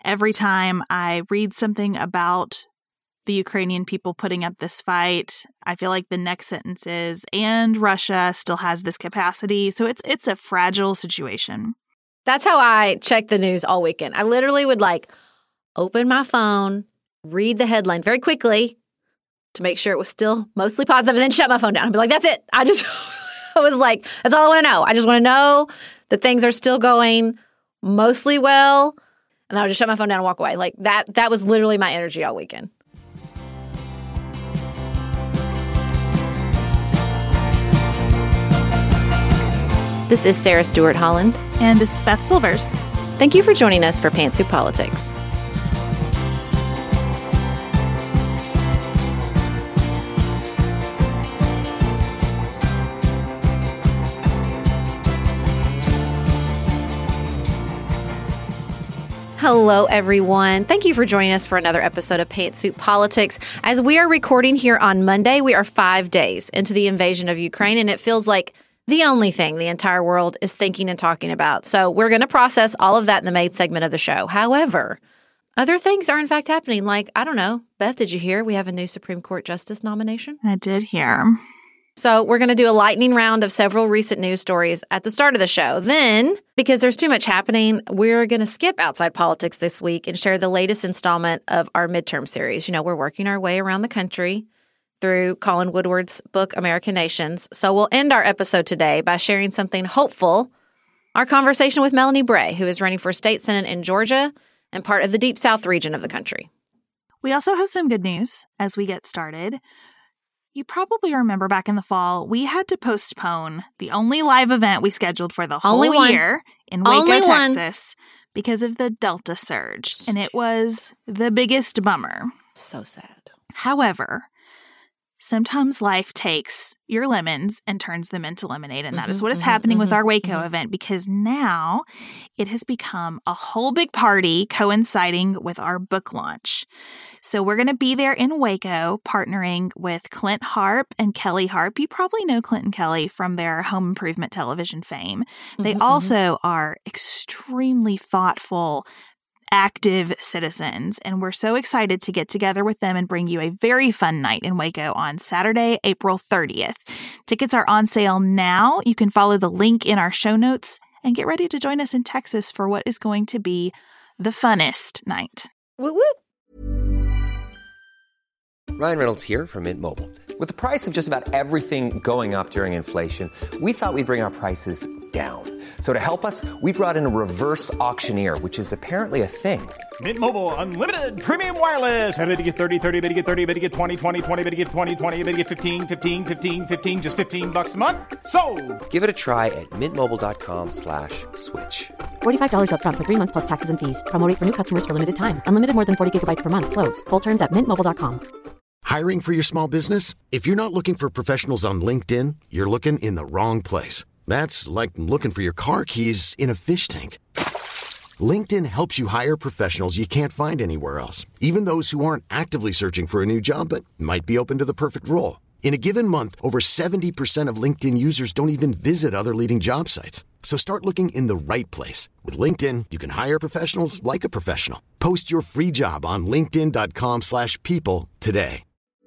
every time I read something about the Ukrainian people putting up this fight, I feel like the next sentence is, and Russia still has this capacity. So it's a fragile situation. That's how I check the news all weekend. I literally would open my phone, read the headline very quickly to make sure it was still mostly positive, and then shut my phone down and be like, that's it. I was like, that's all I want to know. I just want to know that things are still going mostly well. And I would just shut my phone down and walk away. That was literally my energy all weekend. This is Sarah Stewart Holland. And this is Beth Silvers. Thank you for joining us for Pantsuit Politics. Hello, everyone. Thank you for joining us for another episode of Pantsuit Politics. As we are recording here on Monday, we are 5 days into the invasion of Ukraine, and it feels like the only thing the entire world is thinking and talking about. So we're going to process all of that in the main segment of the show. However, other things are in fact happening. I don't know. Beth, did you hear we have a new Supreme Court justice nomination? I did hear. So we're going to do a lightning round of several recent news stories at the start of the show. Then, because there's too much happening, we're going to skip outside politics this week and share the latest installment of our midterm series. We're working our way around the country through Colin Woodward's book, American Nations. So we'll end our episode today by sharing something hopeful, our conversation with Melanie Bray, who is running for state senate in Georgia and part of the Deep South region of the country. We also have some good news as we get started. You probably remember back in the fall, we had to postpone the only live event we scheduled for the whole year in Waco, Texas, because of the Delta surge. And it was the biggest bummer. So sad. However, sometimes life takes your lemons and turns them into lemonade. And that is what is happening with our Waco event, because now it has become a whole big party coinciding with our book launch. So we're going to be there in Waco partnering with Clint Harp and Kelly Harp. You probably know Clint and Kelly from their home improvement television fame. They also are extremely thoughtful, active citizens, and we're so excited to get together with them and bring you a very fun night in Waco on Saturday, April 30th. Tickets are on sale now. You can follow the link in our show notes and get ready to join us in Texas for what is going to be the funnest night. Woo woo! Ryan Reynolds here from Mint Mobile. With the price of just about everything going up during inflation, we thought we'd bring our prices down. So to help us, we brought in a reverse auctioneer, which is apparently a thing. Mint Mobile Unlimited Premium Wireless. How to get 30, 30, bit to get 30, bit to get 20, 20, 20, bit to get 20, 20, bit to get 15, 15, 15, 15, just $15 a month? Sold! Give it a try at mintmobile.com/switch. $45 up front for 3 months plus taxes and fees. Promo rate for new customers for limited time. Unlimited more than 40 gigabytes per month. Slows full terms at mintmobile.com. Hiring for your small business? If you're not looking for professionals on LinkedIn, you're looking in the wrong place. That's like looking for your car keys in a fish tank. LinkedIn helps you hire professionals you can't find anywhere else, even those who aren't actively searching for a new job but might be open to the perfect role. In a given month, over 70% of LinkedIn users don't even visit other leading job sites. So start looking in the right place. With LinkedIn, you can hire professionals like a professional. Post your free job on linkedin.com/people today.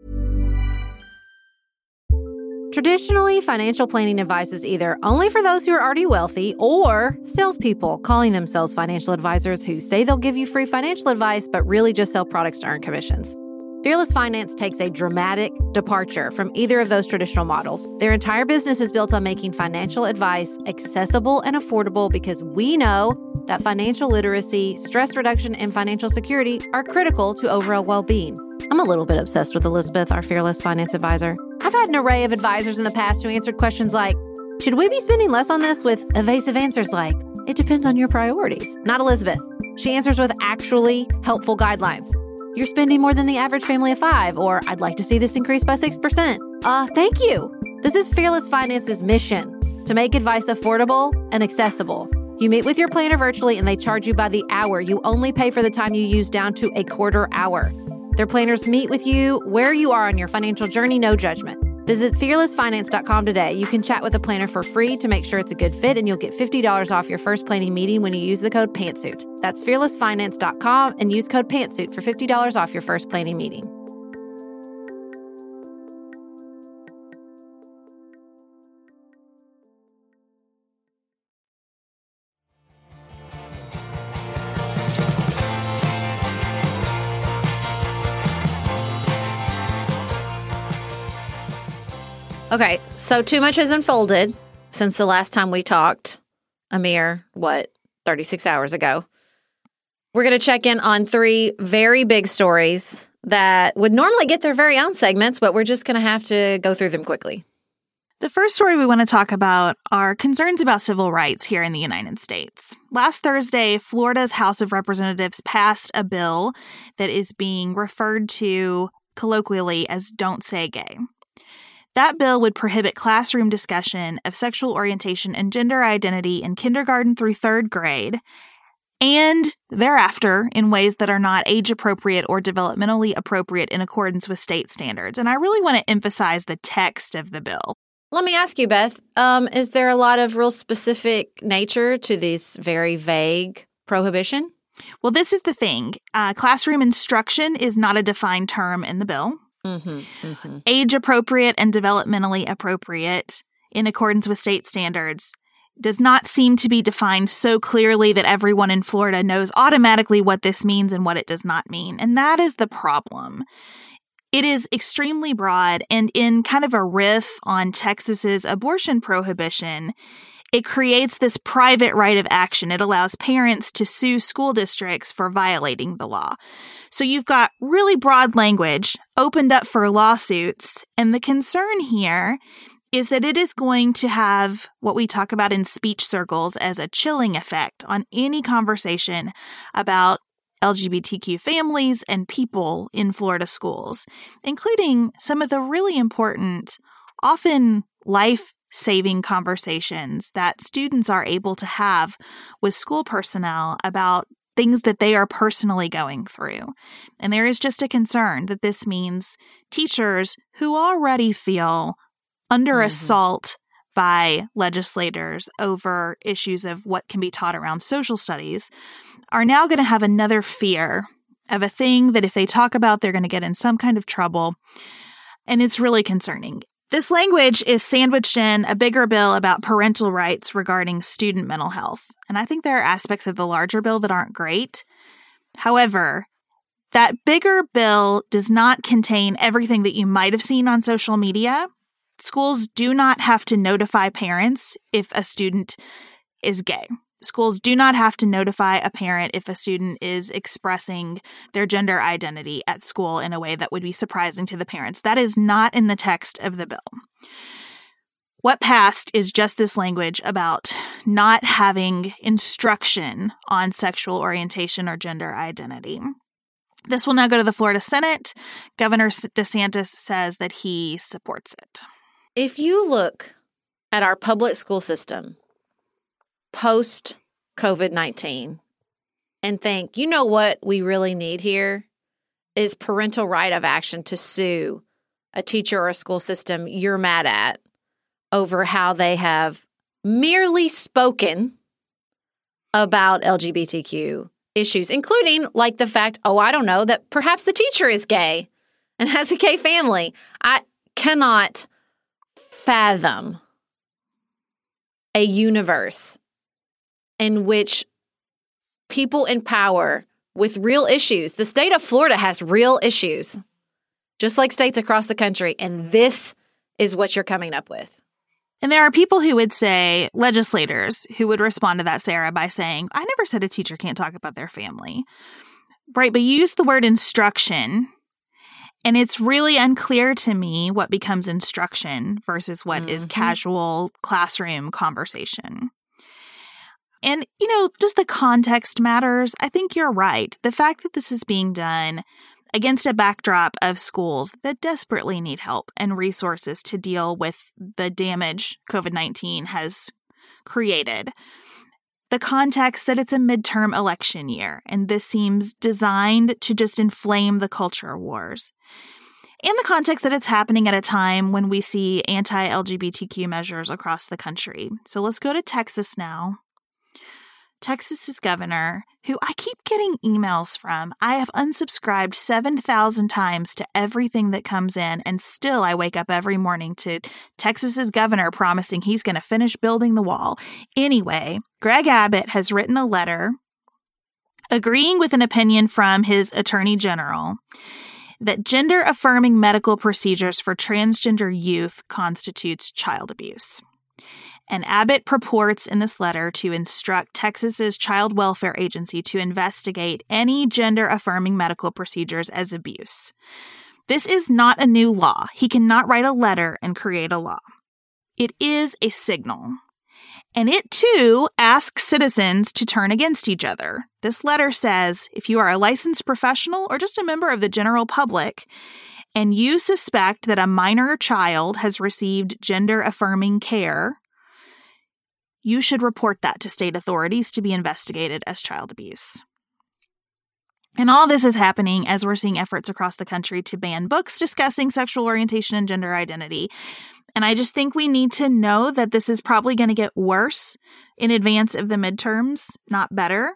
Traditionally, financial planning advice is either only for those who are already wealthy or salespeople calling themselves financial advisors who say they'll give you free financial advice but really just sell products to earn commissions. Fearless Finance takes a dramatic departure from either of those traditional models. Their entire business is built on making financial advice accessible and affordable because we know that financial literacy, stress reduction, and financial security are critical to overall well-being. I'm a little bit obsessed with Elizabeth, our Fearless Finance advisor. I've had an array of advisors in the past who answered questions like, should we be spending less on this, with evasive answers like, it depends on your priorities. Not Elizabeth. She answers with actually helpful guidelines. You're spending more than the average family of 5, or I'd like to see this increase by 6%. Thank you. This is Fearless Finance's mission, to make advice affordable and accessible. You meet with your planner virtually and they charge you by the hour. You only pay for the time you use down to a quarter hour. Their planners meet with you where you are on your financial journey, no judgment. Visit fearlessfinance.com today. You can chat with a planner for free to make sure it's a good fit, and you'll get $50 off your first planning meeting when you use the code PANTSUIT. That's fearlessfinance.com and use code PANTSUIT for $50 off your first planning meeting. Okay, so too much has unfolded since the last time we talked, a mere, 36 hours ago. We're going to check in on 3 very big stories that would normally get their very own segments, but we're just going to have to go through them quickly. The first story we want to talk about are concerns about civil rights here in the United States. Last Thursday, Florida's House of Representatives passed a bill that is being referred to colloquially as Don't Say Gay. That bill would prohibit classroom discussion of sexual orientation and gender identity in kindergarten through 3rd grade, and thereafter in ways that are not age-appropriate or developmentally appropriate in accordance with state standards. And I really want to emphasize the text of the bill. Let me ask you, Beth, is there a lot of real specific nature to this very vague prohibition? Well, this is the thing. Classroom instruction is not a defined term in the bill. Age-appropriate and developmentally appropriate in accordance with state standards does not seem to be defined so clearly that everyone in Florida knows automatically what this means and what it does not mean. And that is the problem. It is extremely broad, and in kind of a riff on Texas's abortion prohibition, it creates this private right of action. It allows parents to sue school districts for violating the law. So you've got really broad language opened up for lawsuits, and the concern here is that it is going to have what we talk about in speech circles as a chilling effect on any conversation about LGBTQ families and people in Florida schools, including some of the really important, often life-saving conversations that students are able to have with school personnel about things that they are personally going through. And there is just a concern that this means teachers who already feel under assault by legislators over issues of what can be taught around social studies are now going to have another fear of a thing that if they talk about, they're going to get in some kind of trouble. And it's really concerning. This language is sandwiched in a bigger bill about parental rights regarding student mental health. And I think there are aspects of the larger bill that aren't great. However, that bigger bill does not contain everything that you might have seen on social media. Schools do not have to notify parents if a student is gay. Schools do not have to notify a parent if a student is expressing their gender identity at school in a way that would be surprising to the parents. That is not in the text of the bill. What passed is just this language about not having instruction on sexual orientation or gender identity. This will now go to the Florida Senate. Governor DeSantis says that he supports it. If you look at our public school system post-COVID-19 and think, you know what we really need here is parental right of action to sue a teacher or a school system you're mad at over how they have merely spoken about LGBTQ issues, including like the fact, I don't know, that perhaps the teacher is gay and has a gay family. I cannot fathom a universe in which people in power with real issues, the state of Florida has real issues, just like states across the country, and this is what you're coming up with. And there are people who would say, legislators, who would respond to that, Sarah, by saying, I never said a teacher can't talk about their family. Right, but you use the word instruction, and it's really unclear to me what becomes instruction versus what is casual classroom conversation. And, just the context matters. I think you're right. The fact that this is being done against a backdrop of schools that desperately need help and resources to deal with the damage COVID-19 has created. The context that it's a midterm election year, and this seems designed to just inflame the culture wars. And the context that it's happening at a time when we see anti-LGBTQ measures across the country. So let's go to Texas now. Texas's governor, who I keep getting emails from. I have unsubscribed 7,000 times to everything that comes in, and still I wake up every morning to Texas's governor promising he's going to finish building the wall. Anyway, Greg Abbott has written a letter agreeing with an opinion from his attorney general that gender-affirming medical procedures for transgender youth constitutes child abuse. And Abbott purports in this letter to instruct Texas's Child Welfare Agency to investigate any gender-affirming medical procedures as abuse. This is not a new law. He cannot write a letter and create a law. It is a signal. And it, too, asks citizens to turn against each other. This letter says, if you are a licensed professional or just a member of the general public, and you suspect that a minor child has received gender-affirming care, you should report that to state authorities to be investigated as child abuse. And all this is happening as we're seeing efforts across the country to ban books discussing sexual orientation and gender identity. And I just think we need to know that this is probably going to get worse in advance of the midterms, not better,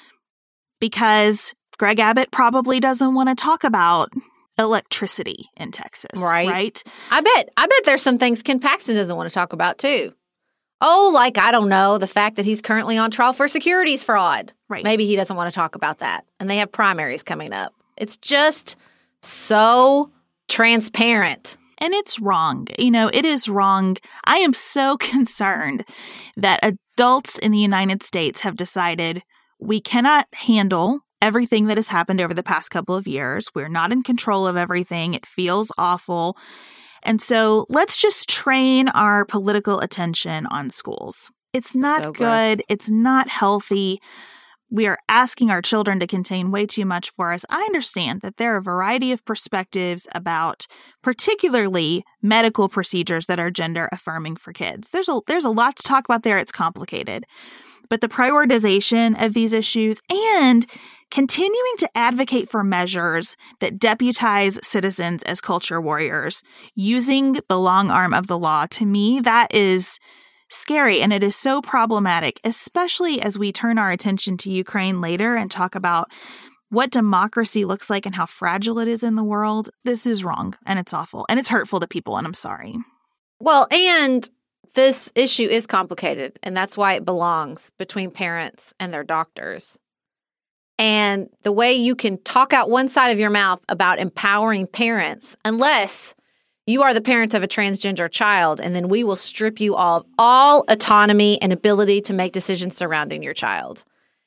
because Greg Abbott probably doesn't want to talk about electricity in Texas. Right? I bet there's some things Ken Paxton doesn't want to talk about, too. Oh, like, I don't know, the fact that he's currently on trial for securities fraud. Right. Maybe he doesn't want to talk about that. And they have primaries coming up. It's just so transparent. And it's wrong. It is wrong. I am so concerned that adults in the United States have decided we cannot handle everything that has happened over the past couple of years. We're not in control of everything. It feels awful. And so let's just train our political attention on schools. It's not good. It's not healthy. We are asking our children to contain way too much for us. I understand that there are a variety of perspectives about particularly medical procedures that are gender affirming for kids. There's a lot to talk about there. It's complicated. But the prioritization of these issues and continuing to advocate for measures that deputize citizens as culture warriors using the long arm of the law, to me, that is scary. And it is so problematic, especially as we turn our attention to Ukraine later and talk about what democracy looks like and how fragile it is in the world. This is wrong, and it's awful, and it's hurtful to people, and I'm sorry. Well, and this issue is complicated, and that's why it belongs between parents and their doctors. And the way you can talk out one side of your mouth about empowering parents, unless you are the parent of a transgender child, and then we will strip you of all autonomy and ability to make decisions surrounding your child.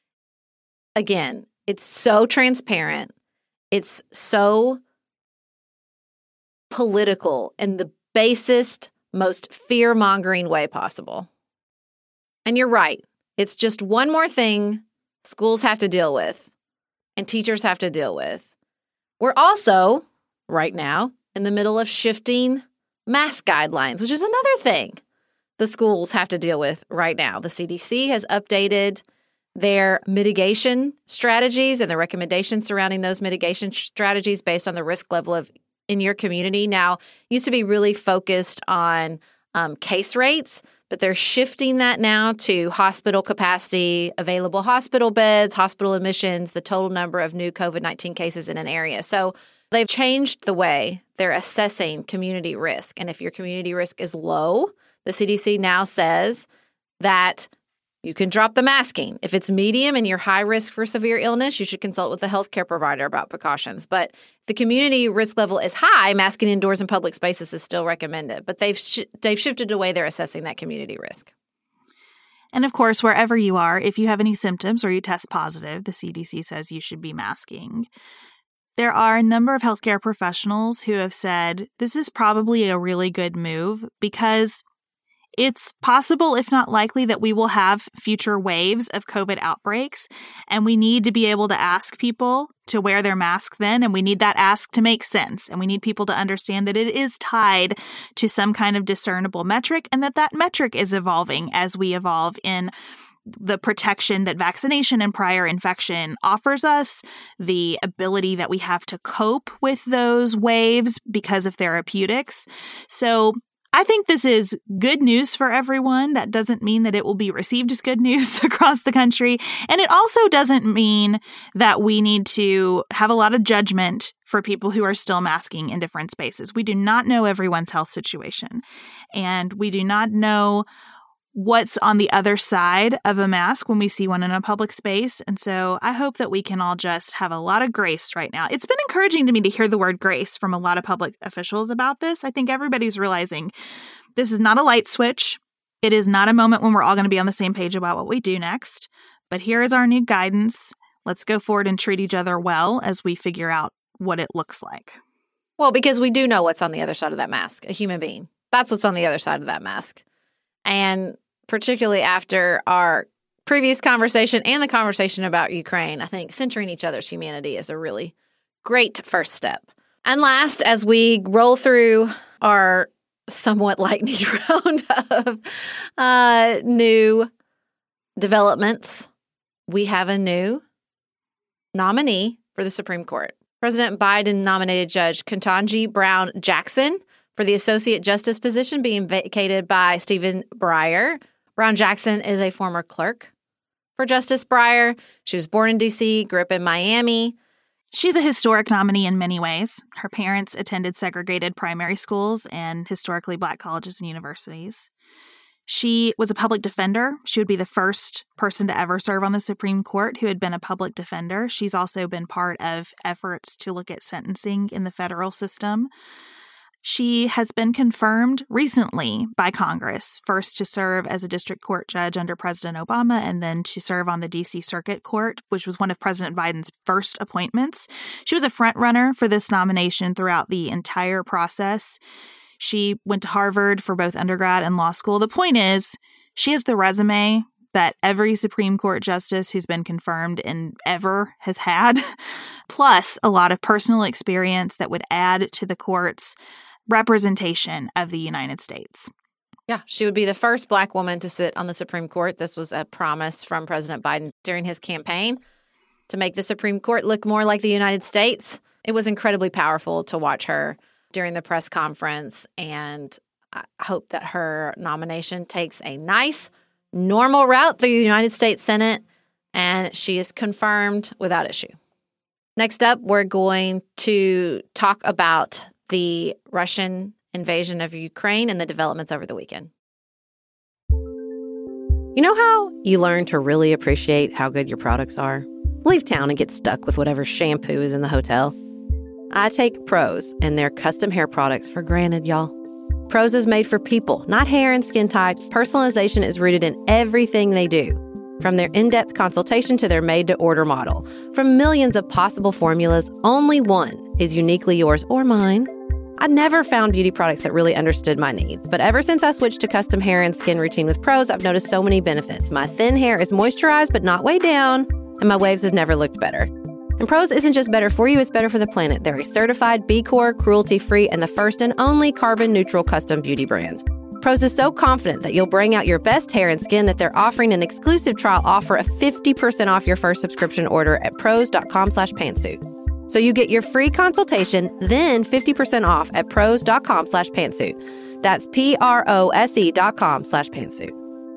Again, it's so transparent. It's so political in the basest, most fear-mongering way possible. And you're right. It's just one more thing schools have to deal with and teachers have to deal with. We're also, right now, in the middle of shifting mask guidelines, which is another thing the schools have to deal with right now. The CDC has updated their mitigation strategies and the recommendations surrounding those mitigation strategies based on the risk level in your community. Now, used to be really focused on case rates, but they're shifting that now to hospital capacity, available hospital beds, hospital admissions, the total number of new COVID-19 cases in an area. So they've changed the way they're assessing community risk. And if your community risk is low, the CDC now says that you can drop the masking. If it's medium and you're high risk for severe illness, you should consult with a healthcare provider about precautions. But if the community risk level is high, masking indoors in public spaces is still recommended. But they've shifted the way they're assessing that community risk. And of course, wherever you are, if you have any symptoms or you test positive, the CDC says you should be masking. There are a number of healthcare professionals who have said this is probably a really good move because it's possible, if not likely, that we will have future waves of COVID outbreaks, and we need to be able to ask people to wear their mask then, and we need that ask to make sense, and we need people to understand that it is tied to some kind of discernible metric, and that metric is evolving as we evolve in the protection that vaccination and prior infection offers us, the ability that we have to cope with those waves because of therapeutics. So I think this is good news for everyone. That doesn't mean that it will be received as good news across the country. And it also doesn't mean that we need to have a lot of judgment for people who are still masking in different spaces. We do not know everyone's health situation, and we do not know what's on the other side of a mask when we see one in a public space. And so I hope that we can all just have a lot of grace right now. It's been encouraging to me to hear the word grace from a lot of public officials about this. I think everybody's realizing this is not a light switch. It is not a moment when we're all going to be on the same page about what we do next. But here is our new guidance. Let's go forward and treat each other well as we figure out what it looks like. Well, because we do know what's on the other side of that mask, a human being. That's what's on the other side of that mask. And particularly after our previous conversation and the conversation about Ukraine, I think centering each other's humanity is a really great first step. And last, as we roll through our somewhat lightning round of new developments, we have a new nominee for the Supreme Court. President Biden nominated Judge Ketanji Brown Jackson for the Associate Justice position, being vacated by Stephen Breyer. Brown Jackson is a former clerk for Justice Breyer. She was born in D.C., grew up in Miami. She's a historic nominee in many ways. Her parents attended segregated primary schools and historically Black colleges and universities. She was a public defender. She would be the first person to ever serve on the Supreme Court who had been a public defender. She's also been part of efforts to look at sentencing in the federal system. She has been confirmed recently by Congress, first to serve as a district court judge under President Obama and then to serve on the D.C. Circuit Court, which was one of President Biden's first appointments. She was a front runner for this nomination throughout the entire process. She went to Harvard for both undergrad and law school. The point is, she has the resume that every Supreme Court justice who's been confirmed in ever has had, plus a lot of personal experience that would add to the court's representation of the United States. Yeah, she would be the first Black woman to sit on the Supreme Court. This was a promise from President Biden during his campaign to make the Supreme Court look more like the United States. It was incredibly powerful to watch her during the press conference, and I hope that her nomination takes a nice, normal route through the United States Senate, and she is confirmed without issue. Next up, we're going to talk about the Russian invasion of Ukraine and the developments over the weekend. You know how you learn to really appreciate how good your products are? Leave town and get stuck with whatever shampoo is in the hotel. I take Prose and their custom hair products for granted, y'all. Prose is made for people, not hair and skin types. Personalization is rooted in everything they do. From their in-depth consultation to their made-to-order model. From millions of possible formulas, only one is uniquely yours or mine. I never found beauty products that really understood my needs, but ever since I switched to custom hair and skin routine with Prose, I've noticed so many benefits. My thin hair is moisturized but not weighed down, and my waves have never looked better. And Prose isn't just better for you, it's better for the planet. They're a certified B Corp, cruelty-free, and the first and only carbon-neutral custom beauty brand. Prose is so confident that you'll bring out your best hair and skin that they're offering an exclusive trial offer of 50% off your first subscription order at prose.com/pantsuit. So you get your free consultation, then 50% off at prose.com/pantsuit. That's prose.com/pantsuit.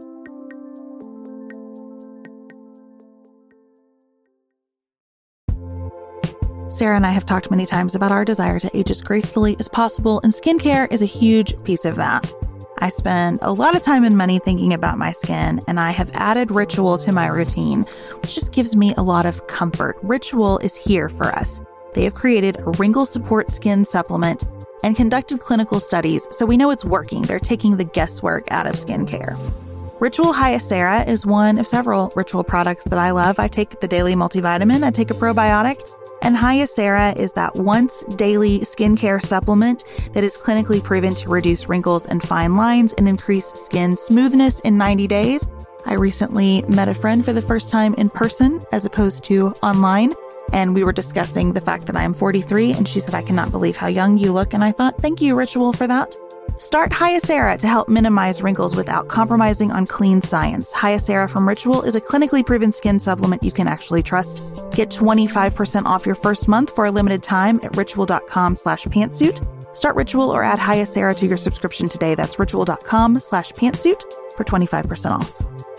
Sarah and I have talked many times about our desire to age as gracefully as possible, and skincare is a huge piece of that. I spend a lot of time and money thinking about my skin, and I have added Ritual to my routine, which just gives me a lot of comfort. Ritual is here for us. They have created a wrinkle support skin supplement and conducted clinical studies, so we know it's working. They're taking the guesswork out of skincare. Ritual Hyacera is one of several Ritual products that I love. I take the daily multivitamin, I take a probiotic, and Hyacera is that once daily skincare supplement that is clinically proven to reduce wrinkles and fine lines and increase skin smoothness in 90 days. I recently met a friend for the first time in person as opposed to online, and we were discussing the fact that I am 43, and she said, "I cannot believe how young you look." And I thought, thank you, Ritual, for that. Start Hyacera to help minimize wrinkles without compromising on clean science. Hyacera from Ritual is a clinically proven skin supplement you can actually trust. Get 25% off your first month for a limited time at ritual.com/pantsuit. Start Ritual or add Hyacera to your subscription today. That's ritual.com/pantsuit for 25% off.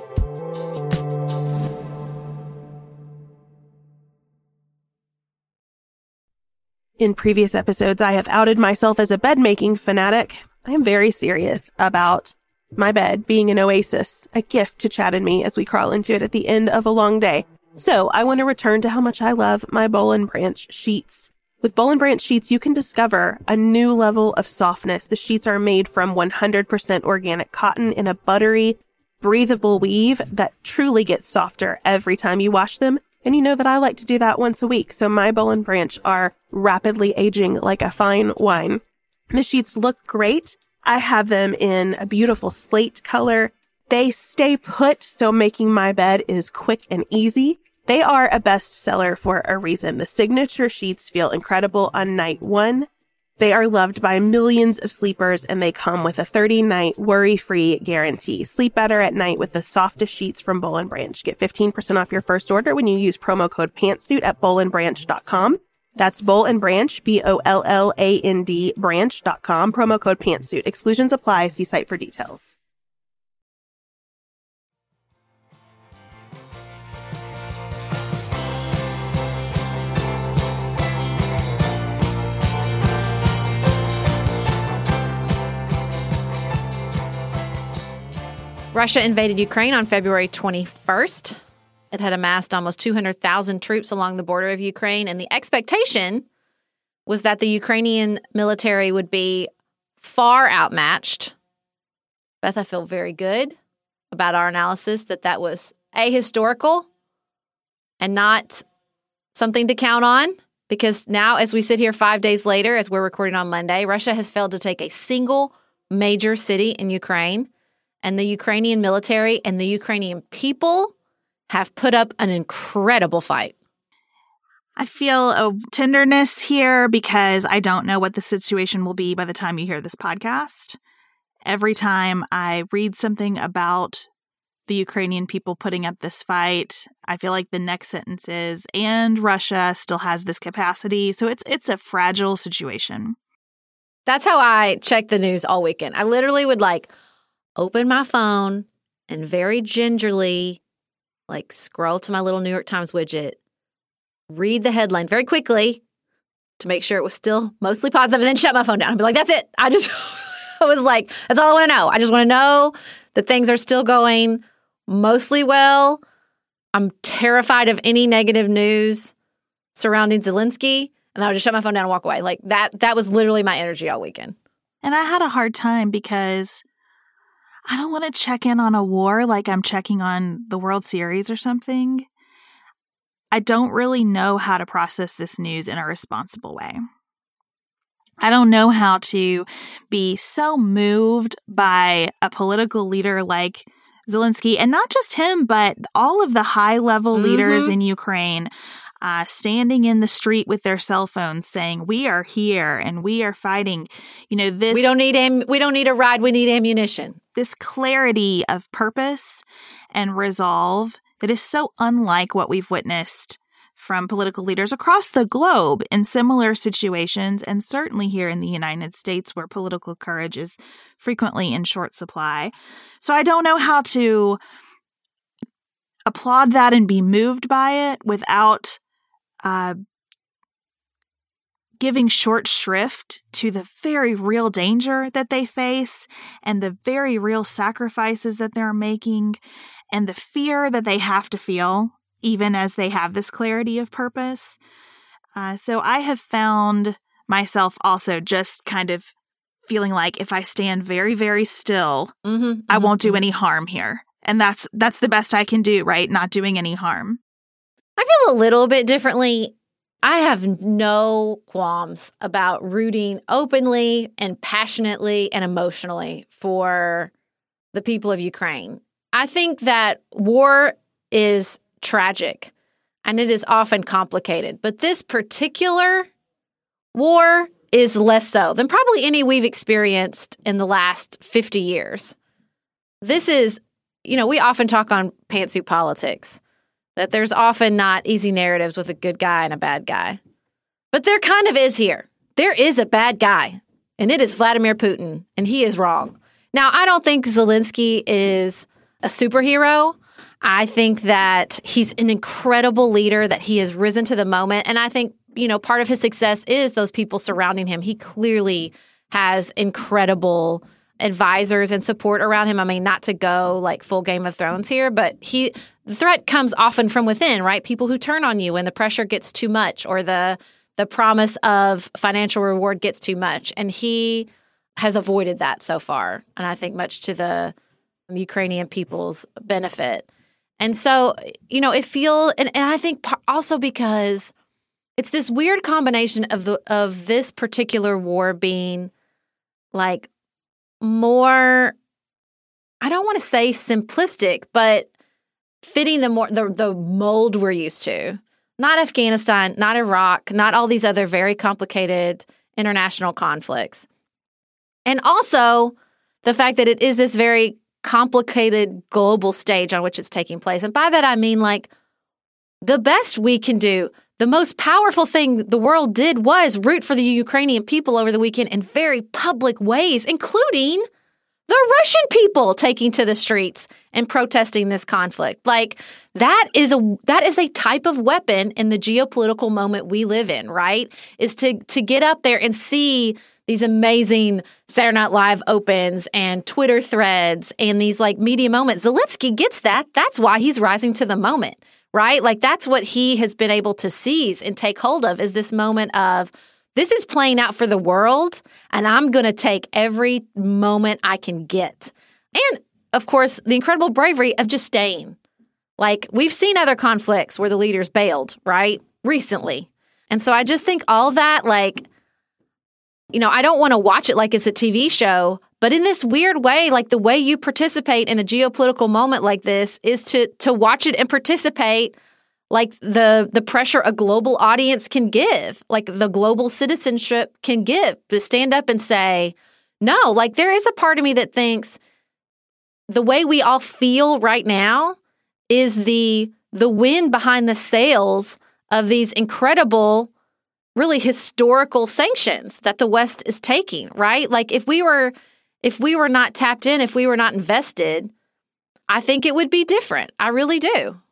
In previous episodes, I have outed myself as a bed-making fanatic. I am very serious about my bed being an oasis, a gift to Chad and me as we crawl into it at the end of a long day. So I want to return to how much I love my Boll & Branch sheets. With Boll & Branch sheets, you can discover a new level of softness. The sheets are made from 100% organic cotton in a buttery, breathable weave that truly gets softer every time you wash them. And you know that I like to do that once a week, so my Boll & Branch are rapidly aging like a fine wine. The sheets look great. I have them in a beautiful slate color. They stay put, so making my bed is quick and easy. They are a bestseller for a reason. The signature sheets feel incredible on night one. They are loved by millions of sleepers, and they come with a 30-night worry-free guarantee. Sleep better at night with the softest sheets from Boll & Branch. Get 15% off your first order when you use promo code PANTSUIT at bollandbranch.com. That's Boll & Branch, BOLLAND branch.com, promo code PANTSUIT. Exclusions apply. See site for details. Russia invaded Ukraine on February 21st. It had amassed almost 200,000 troops along the border of Ukraine, and the expectation was that the Ukrainian military would be far outmatched. Beth, I feel very good about our analysis that was ahistorical and not something to count on, because now, as we sit here 5 days later, as we're recording on Monday, Russia has failed to take a single major city in Ukraine, and the Ukrainian military and the Ukrainian people have put up an incredible fight. I feel a tenderness here because I don't know what the situation will be by the time you hear this podcast. Every time I read something about the Ukrainian people putting up this fight, I feel like the next sentence is, and Russia still has this capacity. So it's a fragile situation. That's how I check the news all weekend. I literally would open my phone and very gingerly scroll to my little New York Times widget, read the headline very quickly to make sure it was still mostly positive, and then shut my phone down. I'd be like, that's it. I was like, that's all I want to know. I just want to know that things are still going mostly well. I'm terrified of any negative news surrounding Zelensky, and I would just shut my phone down and walk away. That was literally my energy all weekend. And I had a hard time because I don't want to check in on a war like I'm checking on the World Series or something. I don't really know how to process this news in a responsible way. I don't know how to be so moved by a political leader like Zelensky, and not just him, but all of the high-level leaders in Ukraine standing in the street with their cell phones saying, we are here and we are fighting. This we don't need a ride, we need ammunition. This clarity of purpose and resolve that is so unlike what we've witnessed from political leaders across the globe in similar situations, and certainly here in the United States where political courage is frequently in short supply. So I don't know how to applaud that and be moved by it without giving short shrift to the very real danger that they face and the very real sacrifices that they're making and the fear that they have to feel even as they have this clarity of purpose. So I have found myself also just kind of feeling like if I stand very, very still, I won't do any harm here. And that's the best I can do, right? Not doing any harm. I feel a little bit differently. I have no qualms about rooting openly and passionately and emotionally for the people of Ukraine. I think that war is tragic and it is often complicated, but this particular war is less so than probably any we've experienced in the last 50 years. This is, we often talk on Pantsuit Politics that there's often not easy narratives with a good guy and a bad guy. But there kind of is here. There is a bad guy and it is Vladimir Putin, and he is wrong. Now, I don't think Zelensky is a superhero. I think that he's an incredible leader, that he has risen to the moment. And I think, part of his success is those people surrounding him. He clearly has incredible advisors and support around him. I mean, not to go like full Game of Thrones here, but the threat comes often from within, right? People who turn on you when the pressure gets too much or the promise of financial reward gets too much. And he has avoided that so far. And I think much to the Ukrainian people's benefit. And so, it feels, and I think also because it's this weird combination of this particular war being like more, I don't want to say simplistic, but fitting the mold we're used to. Not Afghanistan, not Iraq, not all these other very complicated international conflicts. And also the fact that it is this very complicated global stage on which it's taking place. And by that, I mean like the best we can do, the most powerful thing the world did was root for the Ukrainian people over the weekend in very public ways, including the Russian people taking to the streets and protesting this conflict. Like that is a type of weapon in the geopolitical moment we live in, right? Is to get up there and see these amazing Saturday Night Live opens and Twitter threads and these like media moments. Zelensky gets that. That's why he's rising to the moment, right? Like that's what he has been able to seize and take hold of is this moment of this is playing out for the world and I'm going to take every moment I can get. And of course, the incredible bravery of just staying. Like we've seen other conflicts where the leaders bailed, right? Recently. And so I just think all that like, I don't want to watch it like it's a TV show, but in this weird way, like the way you participate in a geopolitical moment like this is to watch it and participate like the pressure a global audience can give, like the global citizenship can give, to stand up and say, no, like there is a part of me that thinks the way we all feel right now is the wind behind the sails of these incredible really historical sanctions that the West is taking, right? Like if we were not tapped in, if we were not invested, I think it would be different. I really do.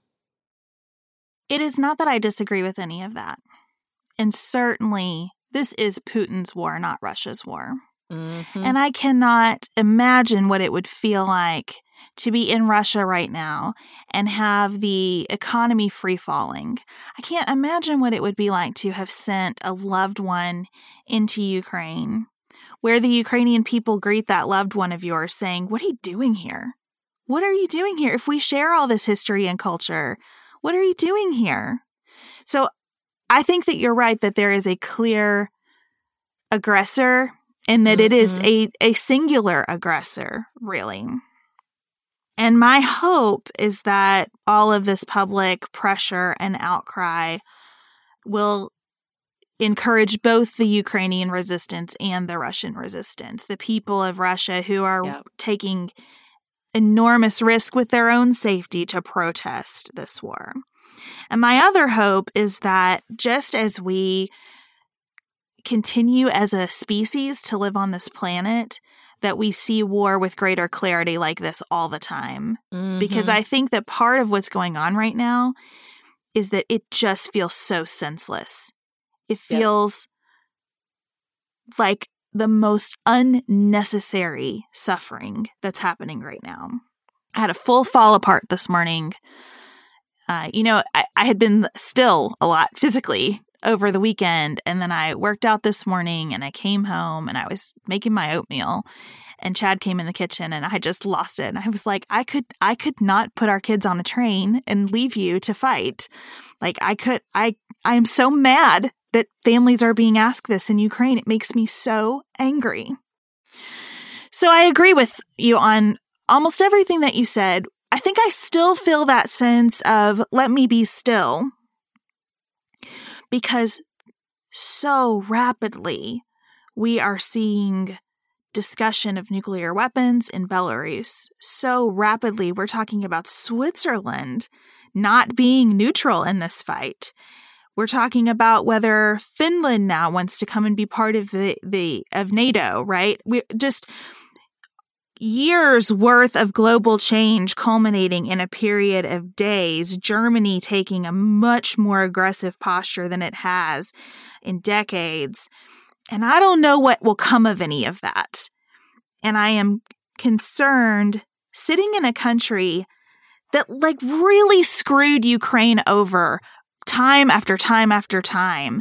It is not that I disagree with any of that. And certainly this is Putin's war, not Russia's war. Mm-hmm. And I cannot imagine what it would feel like to be in Russia right now and have the economy free falling. I can't imagine what it would be like to have sent a loved one into Ukraine, where the Ukrainian people greet that loved one of yours saying, "What are you doing here? What are you doing here? If we share all this history and culture, what are you doing here?" So I think that you're right that there is a clear aggressor and that it is a singular aggressor, really. And my hope is that all of this public pressure and outcry will encourage both the Ukrainian resistance and the Russian resistance, the people of Russia who are taking enormous risk with their own safety to protest this war. And my other hope is that just as we continue as a species to live on this planet, that we see war with greater clarity like this all the time. Mm-hmm. Because I think that part of what's going on right now is that it just feels so senseless. It feels like the most unnecessary suffering that's happening right now. I had a full fall apart this morning. I had been still a lot physically over the weekend, and then I worked out this morning, and I came home, and I was making my oatmeal, and Chad came in the kitchen, and I just lost it. And I was like, I could not put our kids on a train and leave you to fight. Like I am so mad that families are being asked this in Ukraine. It makes me so angry. So I agree with you on almost everything that you said. I think I still feel that sense of let me be still, because so rapidly we are seeing discussion of nuclear weapons in Belarus. So rapidly we're talking about Switzerland not being neutral in this fight. We're talking about whether Finland now wants to come and be part of of NATO, right? We just years worth of global change culminating in a period of days, Germany taking a much more aggressive posture than it has in decades. And I don't know what will come of any of that. And I am concerned sitting in a country that really screwed Ukraine over time after time after time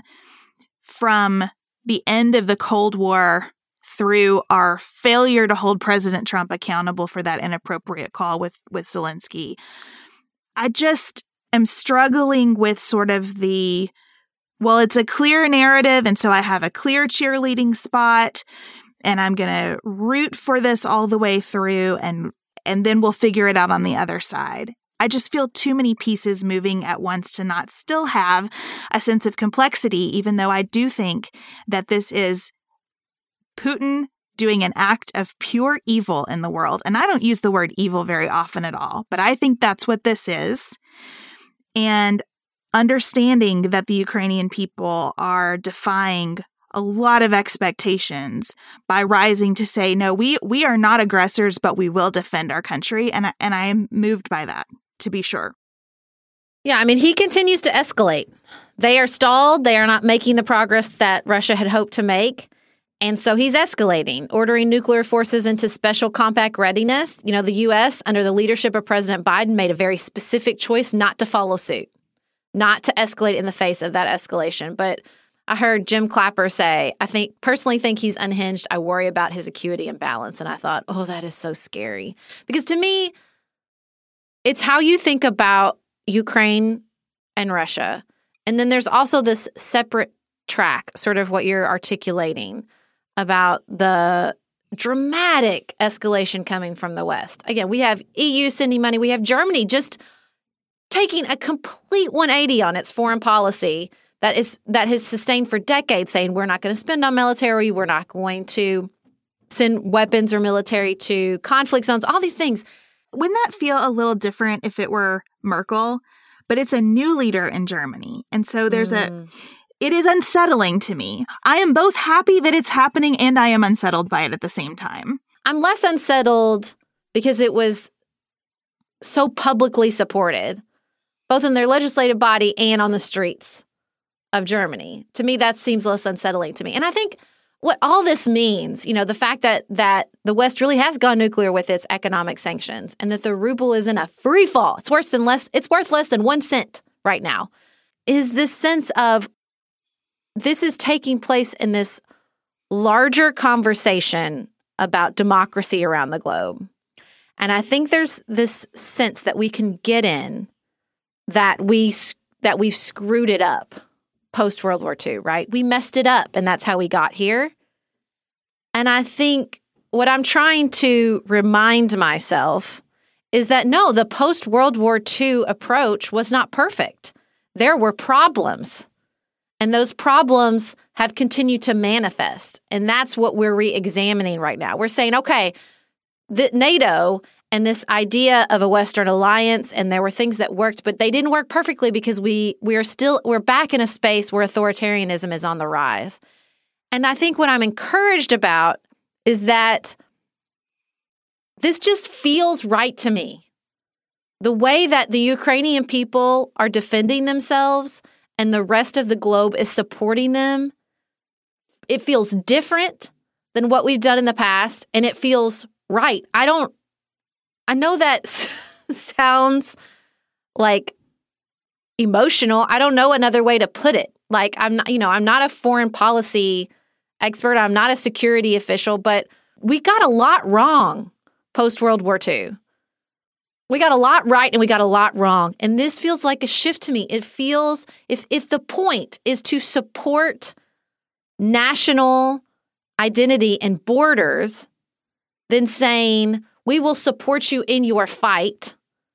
from the end of the Cold War through our failure to hold President Trump accountable for that inappropriate call with Zelensky. I just am struggling with sort of it's a clear narrative, and so I have a clear cheerleading spot, and I'm going to root for this all the way through, and then we'll figure it out on the other side. I just feel too many pieces moving at once to not still have a sense of complexity, even though I do think that this is Putin doing an act of pure evil in the world. And I don't use the word evil very often at all, but I think that's what this is. And understanding that the Ukrainian people are defying a lot of expectations by rising to say, no, we are not aggressors, but we will defend our country. And I am moved by that, to be sure. Yeah, I mean, he continues to escalate. They are stalled. They are not making the progress that Russia had hoped to make. And so he's escalating, ordering nuclear forces into special compact readiness. You know, the U.S., under the leadership of President Biden, made a very specific choice not to follow suit, not to escalate in the face of that escalation. But I heard Jim Clapper say, I personally think he's unhinged. I worry about his acuity and balance. And I thought, oh, that is so scary. Because to me, it's how you think about Ukraine and Russia. And then there's also this separate track, sort of what you're articulating about the dramatic escalation coming from the West. Again, we have EU sending money. We have Germany just taking a complete 180 on its foreign policy that has sustained for decades, saying we're not going to spend on military, we're not going to send weapons or military to conflict zones, all these things. Wouldn't that feel a little different if it were Merkel? But it's a new leader in Germany. And so it is unsettling to me. I am both happy that it's happening and I am unsettled by it at the same time. I'm less unsettled because it was so publicly supported, both in their legislative body and on the streets of Germany. To me, that seems less unsettling to me. And I think what all this means, you know, the fact that the West really has gone nuclear with its economic sanctions and that the ruble is in a free fall, it's worth less than 1 cent right now, is this sense of this is taking place in this larger conversation about democracy around the globe. And I think there's this sense that we can get in that we've screwed it up post-World War II, right? We messed it up, and that's how we got here. And I think what I'm trying to remind myself is that, no, the post-World War II approach was not perfect. There were problems. And those problems have continued to manifest. And that's what we're re-examining right now. We're saying, okay, NATO and this idea of a Western alliance, and there were things that worked, but they didn't work perfectly because we're back in a space where authoritarianism is on the rise. And I think what I'm encouraged about is that this just feels right to me. The way that the Ukrainian people are defending themselves and the rest of the globe is supporting them, it feels different than what we've done in the past, and it feels right. I know that sounds like emotional. I don't know another way to put it. Like, I'm not a foreign policy expert. I'm not a security official, but we got a lot wrong post-World War II. We got a lot right and we got a lot wrong. And this feels like a shift to me. It feels, if the point is to support national identity and borders, then saying we will support you in your fight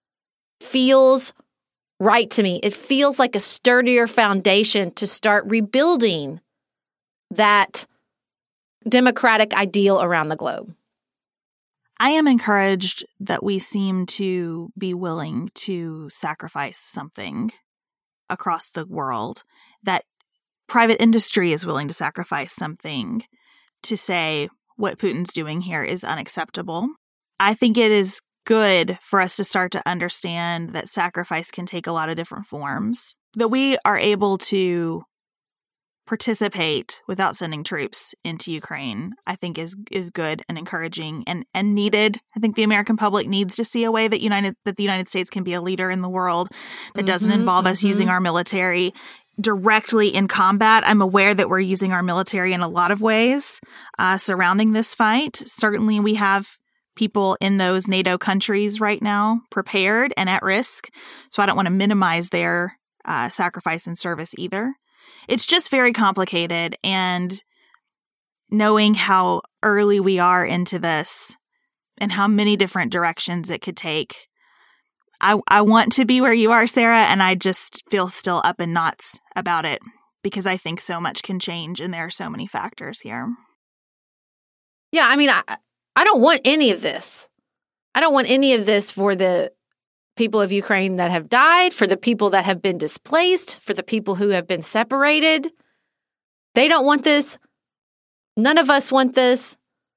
feels right to me. It feels like a sturdier foundation to start rebuilding that democratic ideal around the globe. I am encouraged that we seem to be willing to sacrifice something across the world, that private industry is willing to sacrifice something to say what Putin's doing here is unacceptable. I think it is good for us to start to understand that sacrifice can take a lot of different forms, that we are able to participate without sending troops into Ukraine, I think is good and encouraging and needed. I think the American public needs to see a way that the United States can be a leader in the world that doesn't involve us using our military directly in combat. I'm aware that we're using our military in a lot of ways surrounding this fight. Certainly we have people in those NATO countries right now prepared and at risk, so I don't want to minimize their sacrifice and service either. It's just very complicated, and knowing how early we are into this and how many different directions it could take, I want to be where you are, Sarah, and I just feel still up in knots about it because I think so much can change and there are so many factors here. Yeah, I mean, I don't want any of this. I don't want any of this for the people of Ukraine that have died, for the people that have been displaced, for the people who have been separated. They don't want this. None of us want this.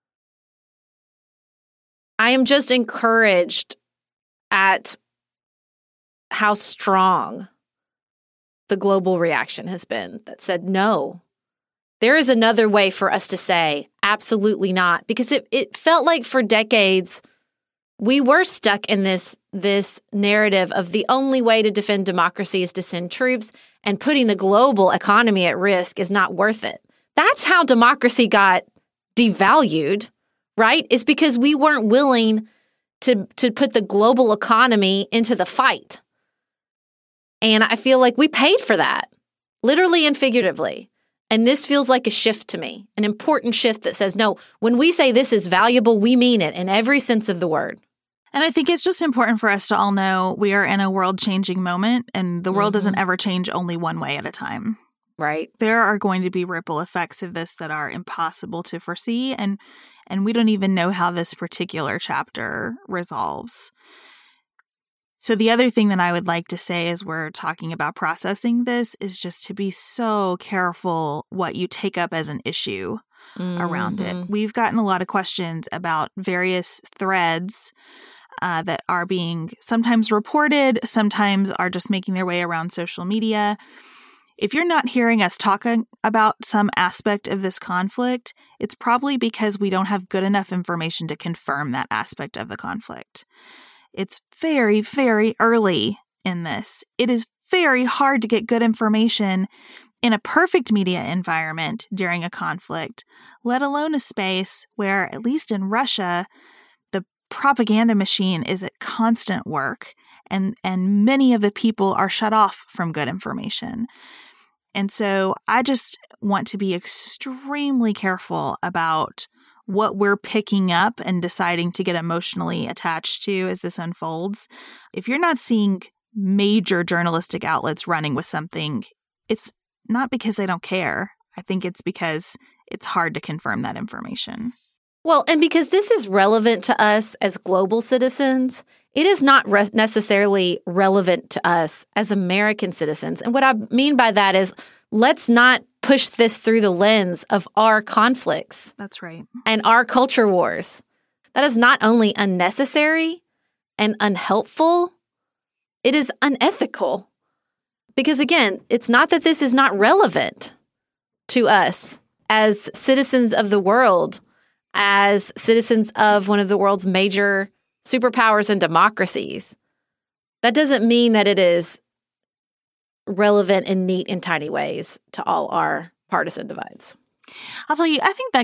I am just encouraged at how strong the global reaction has been that said, no, there is another way for us to say absolutely not. Because it felt like for decades, we were stuck in this narrative of the only way to defend democracy is to send troops, and putting the global economy at risk is not worth it. That's how democracy got devalued, right? Is because we weren't willing to put the global economy into the fight. And I feel like we paid for that, literally and figuratively. And this feels like a shift to me, an important shift that says, no, when we say this is valuable, we mean it in every sense of the word. And I think it's just important for us to all know we are in a world-changing moment, and the world doesn't ever change only one way at a time. Right. There are going to be ripple effects of this that are impossible to foresee, and we don't even know how this particular chapter resolves. So the other thing that I would like to say as we're talking about processing this is just to be so careful what you take up as an issue around it. We've gotten a lot of questions about various threads that are being sometimes reported, sometimes are just making their way around social media. If you're not hearing us talking about some aspect of this conflict, it's probably because we don't have good enough information to confirm that aspect of the conflict. It's very, very early in this. It is very hard to get good information in a perfect media environment during a conflict, let alone a space where, at least in Russia, the propaganda machine is at constant work, and many of the people are shut off from good information. And so I just want to be extremely careful about what we're picking up and deciding to get emotionally attached to as this unfolds. If you're not seeing major journalistic outlets running with something, it's not because they don't care. I think it's because it's hard to confirm that information. Well, and because this is relevant to us as global citizens, it is not necessarily relevant to us as American citizens. And what I mean by that is, let's not push this through the lens of our conflicts. That's right. And our culture wars. That is not only unnecessary and unhelpful, it is unethical. Because again, it's not that this is not relevant to us as citizens of the world, as citizens of one of the world's major superpowers and democracies. That doesn't mean that it is relevant in neat and tiny ways to all our partisan divides. I'll tell you, I think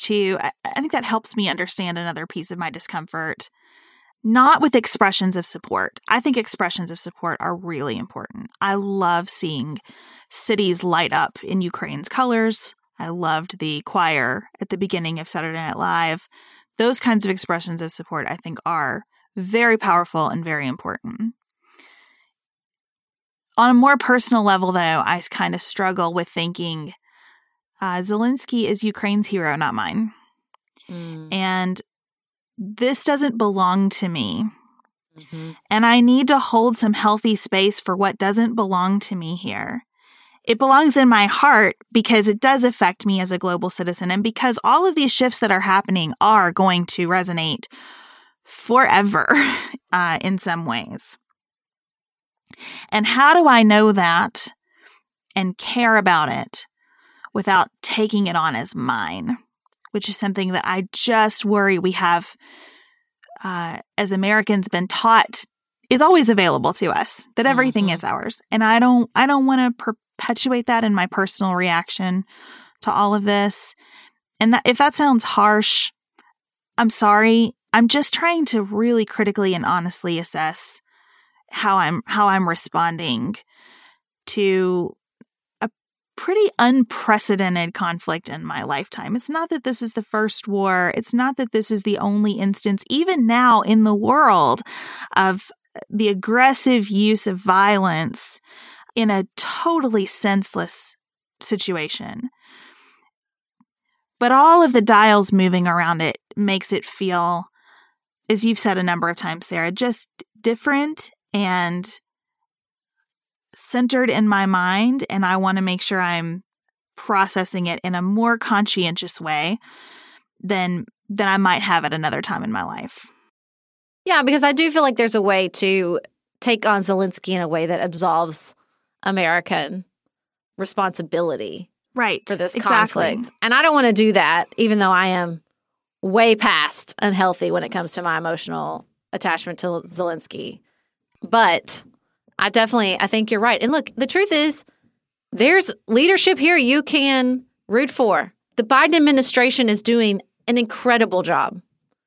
that helps me understand another piece of my discomfort. Not with expressions of support. I think expressions of support are really important. I love seeing cities light up in Ukraine's colors. I loved the choir at the beginning of Saturday Night Live. Those kinds of expressions of support, I think, are very powerful and very important. On a more personal level, though, I kind of struggle with thinking Zelensky is Ukraine's hero, not mine. And this doesn't belong to me. And I need to hold some healthy space for what doesn't belong to me here. It belongs in my heart because it does affect me as a global citizen, and because all of these shifts that are happening are going to resonate forever in some ways. And how do I know that and care about it without taking it on as mine? Which is something that I just worry we have, as Americans, been taught is always available to us, that everything is ours. And I don't want to perpetuate that in my personal reaction to all of this. And that, if that sounds harsh, I'm sorry. I'm just trying to really critically and honestly assess how I'm responding to a pretty unprecedented conflict in my lifetime. It's not that this is the first war. It's not that this is the only instance, even now in the world, of the aggressive use of violence in a totally senseless situation. But all of the dials moving around it makes it feel, as you've said a number of times, Sarah, just different and centered in my mind. And I want to make sure I'm processing it in a more conscientious way than I might have at another time in my life. Yeah, because I do feel like there's a way to take on Zelensky in a way that absolves American responsibility for this conflict. And I don't want to do that, even though I am way past unhealthy when it comes to my emotional attachment to Zelensky. But I think you're right. And look, the truth is, there's leadership here you can root for. The Biden administration is doing an incredible job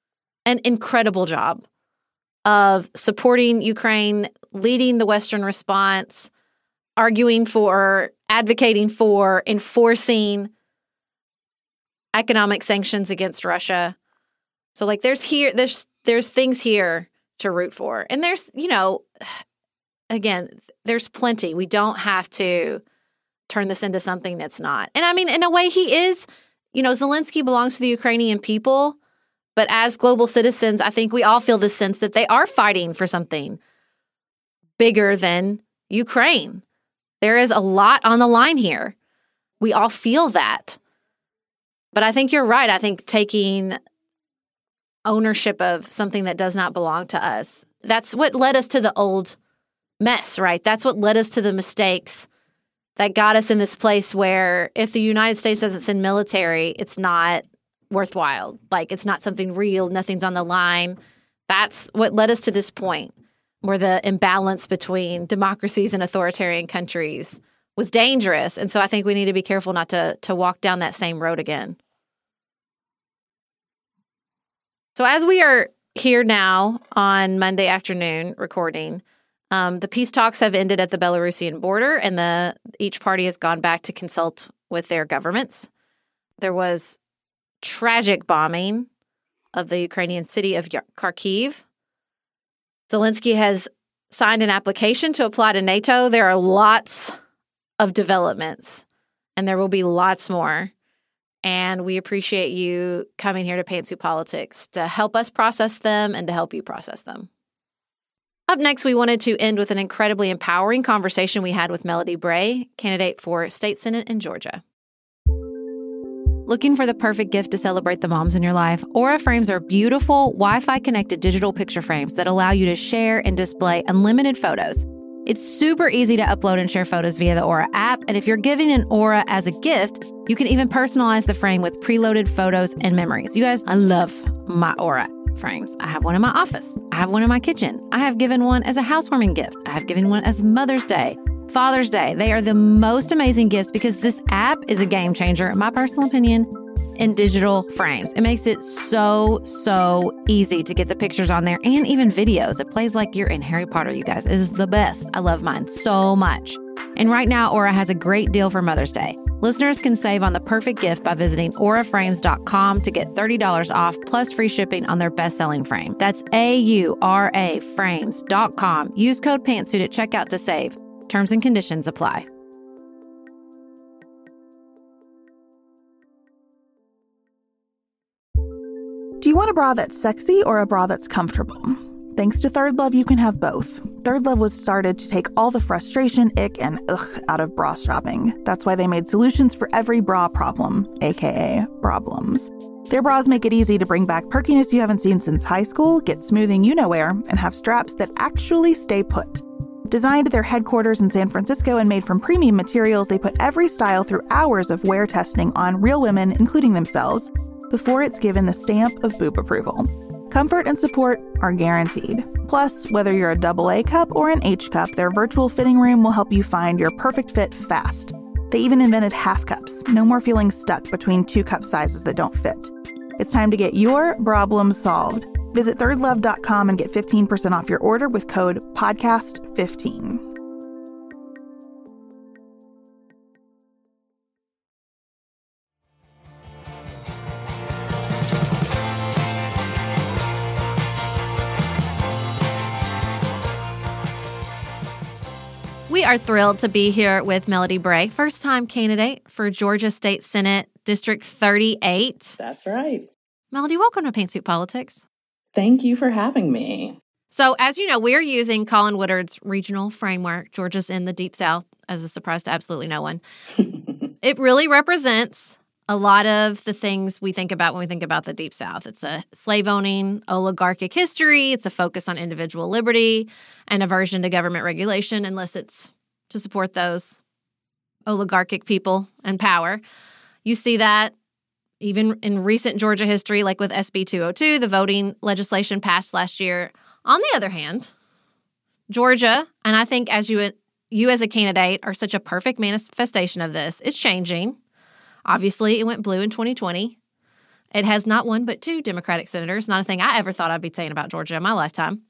of supporting Ukraine, leading the Western response, arguing for, advocating for, enforcing economic sanctions against Russia. So like there's things here to root for. And there's, again, there's plenty. We don't have to turn this into something that's not. And I mean, in a way he is, Zelensky belongs to the Ukrainian people. But as global citizens, I think we all feel this sense that they are fighting for something bigger than Ukraine. There is a lot on the line here. We all feel that. But I think you're right. I think taking ownership of something that does not belong to us, that's what led us to the old mess, right? That's what led us to the mistakes that got us in this place where if the United States doesn't send military, it's not worthwhile. Like, it's not something real. Nothing's on the line. That's what led us to this point where the imbalance between democracies and authoritarian countries was dangerous. And so I think we need to be careful not to walk down that same road again. So as we are here now on Monday afternoon recording, the peace talks have ended at the Belarusian border, and each party has gone back to consult with their governments. There was tragic bombing of the Ukrainian city of Kharkiv. Zelensky has signed an application to apply to NATO. There are lots of developments, and there will be lots more. And we appreciate you coming here to Pantsuit Politics to help us process them and to help you process them. Up next, we wanted to end with an incredibly empowering conversation we had with Melody Bray, candidate for state senate in Georgia. Looking for the perfect gift to celebrate the moms in your life? Aura frames are beautiful, Wi-Fi connected digital picture frames that allow you to share and display unlimited photos. It's super easy to upload and share photos via the Aura app, and if you're giving an Aura as a gift, you can even personalize the frame with preloaded photos and memories. You guys, I love my Aura frames. I have one in my office. I have one in my kitchen. I have given one as a housewarming gift. I have given one as Mother's Day, Father's Day. They are the most amazing gifts because this app is a game changer, in my personal opinion, in digital frames. It makes it so easy to get the pictures on there and even videos. It plays like you're in Harry Potter, you guys. It is the best. I love mine so much. And right now, Aura has a great deal for Mother's Day. Listeners can save on the perfect gift by visiting auraframes.com to get $30 off plus free shipping on their best-selling frame. That's AURA frames.com. Use code PANTSUIT at checkout to save. Terms and conditions apply. Do you want a bra that's sexy or a bra that's comfortable? Thanks to Third Love, you can have both. Third Love was started to take all the frustration, ick, and ugh out of bra shopping. That's why they made solutions for every bra problem, aka problems. Their bras make it easy to bring back perkiness you haven't seen since high school, get smoothing you-know-where, and have straps that actually stay put. Designed at their headquarters in San Francisco and made from premium materials, they put every style through hours of wear testing on real women, including themselves, before it's given the stamp of boob approval. Comfort and support are guaranteed. Plus, whether you're a AA cup or an H cup, their virtual fitting room will help you find your perfect fit fast. They even invented half cups. No more feeling stuck between 2 cup sizes that don't fit. It's time to get your problems solved. Visit thirdlove.com and get 15% off your order with code PODCAST15. We are thrilled to be here with Melody Bray, first-time candidate for Georgia State Senate District 38. That's right. Melody, welcome to Pantsuit Politics. Thank you for having me. So, as you know, we're using Colin Woodard's regional framework. Georgia's in the Deep South, as a surprise to absolutely no one. It really represents a lot of the things we think about when we think about the Deep South. It's a slave-owning, oligarchic history. It's a focus on individual liberty and aversion to government regulation, unless it's to support those oligarchic people and power. You see that even in recent Georgia history, like with SB 202, the voting legislation passed last year. On the other hand, Georgia, and I think as you as a candidate are such a perfect manifestation of this, is changing. Obviously, it went blue in 2020. It has not one but 2 Democratic senators. Not a thing I ever thought I'd be saying about Georgia in my lifetime.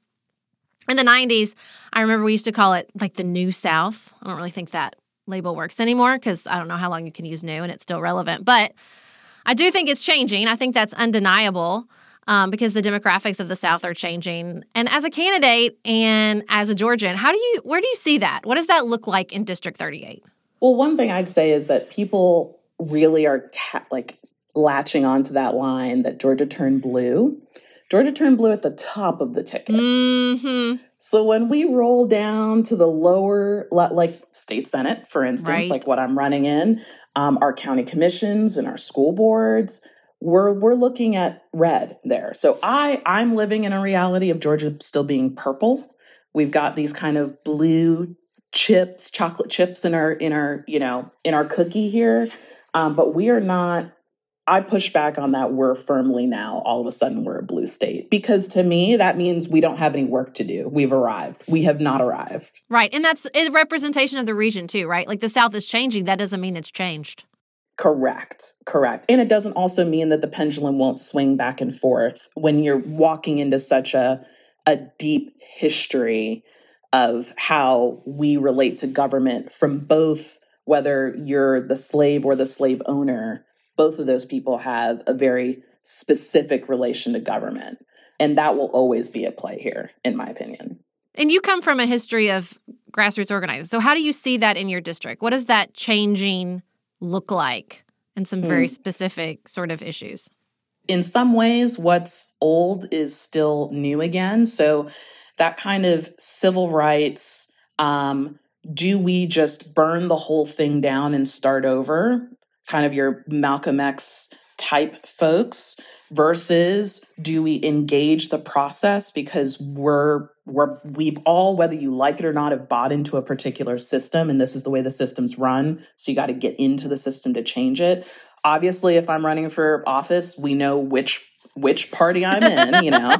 In the 90s, I remember we used to call it like the New South. I don't really think that label works anymore because I don't know how long you can use new and it's still relevant. But I do think it's changing. I think that's undeniable because the demographics of the South are changing. And as a candidate and as a Georgian, where do you see that? What does that look like in District 38? Well, one thing I'd say is that people really are latching onto that line that Georgia turned blue. Georgia turned blue at the top of the ticket. Mm-hmm. So when we roll down to the lower, like state Senate, for instance, right, like what I'm running in, our county commissions and our school boards, we're looking at red there. So I'm living in a reality of Georgia still being purple. We've got these kind of blue chips, chocolate chips in our cookie here. But we are not, I push back on that. We're firmly now, all of a sudden, we're a blue state. Because to me, that means we don't have any work to do. We've arrived. We have not arrived. Right. And that's a representation of the region too, right? Like the South is changing. That doesn't mean it's changed. Correct. And it doesn't also mean that the pendulum won't swing back and forth when you're walking into such a deep history of how we relate to government from both, whether you're the slave or the slave owner. Both of those people have a very specific relation to government. And that will always be at play here, in my opinion. And you come from a history of grassroots organizing. So how do you see that in your district? What does that changing look like in some very specific sort of issues? In some ways, what's old is still new again. So that kind of civil rights, do we just burn the whole thing down and start over? Kind of your Malcolm X type folks, versus do we engage the process because we've all, whether you like it or not, have bought into a particular system, and this is the way the system's run. So you got to get into the system to change it. Obviously, if I'm running for office, we know which party I'm in,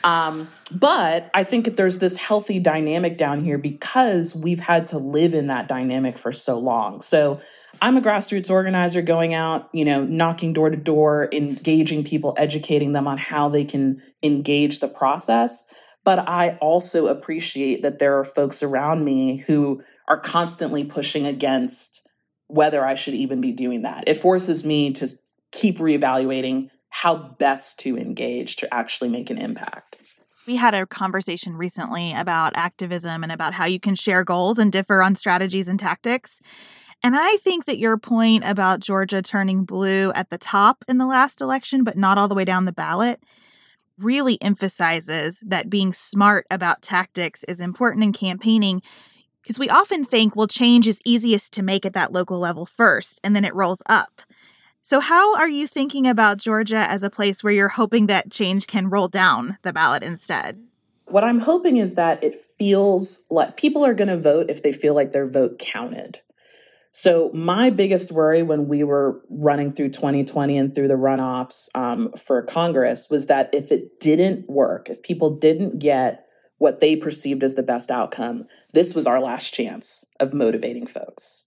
But I think that there's this healthy dynamic down here because we've had to live in that dynamic for so long. So I'm a grassroots organizer going out, knocking door to door, engaging people, educating them on how they can engage the process. But I also appreciate that there are folks around me who are constantly pushing against whether I should even be doing that. It forces me to keep reevaluating how best to engage to actually make an impact. We had a conversation recently about activism and about how you can share goals and differ on strategies and tactics. And I think that your point about Georgia turning blue at the top in the last election, but not all the way down the ballot, really emphasizes that being smart about tactics is important in campaigning, because we often think, well, change is easiest to make at that local level first, and then it rolls up. So how are you thinking about Georgia as a place where you're hoping that change can roll down the ballot instead? What I'm hoping is that it feels like people are going to vote if they feel like their vote counted. So my biggest worry when we were running through 2020 and through the runoffs for Congress was that if it didn't work, if people didn't get what they perceived as the best outcome, this was our last chance of motivating folks.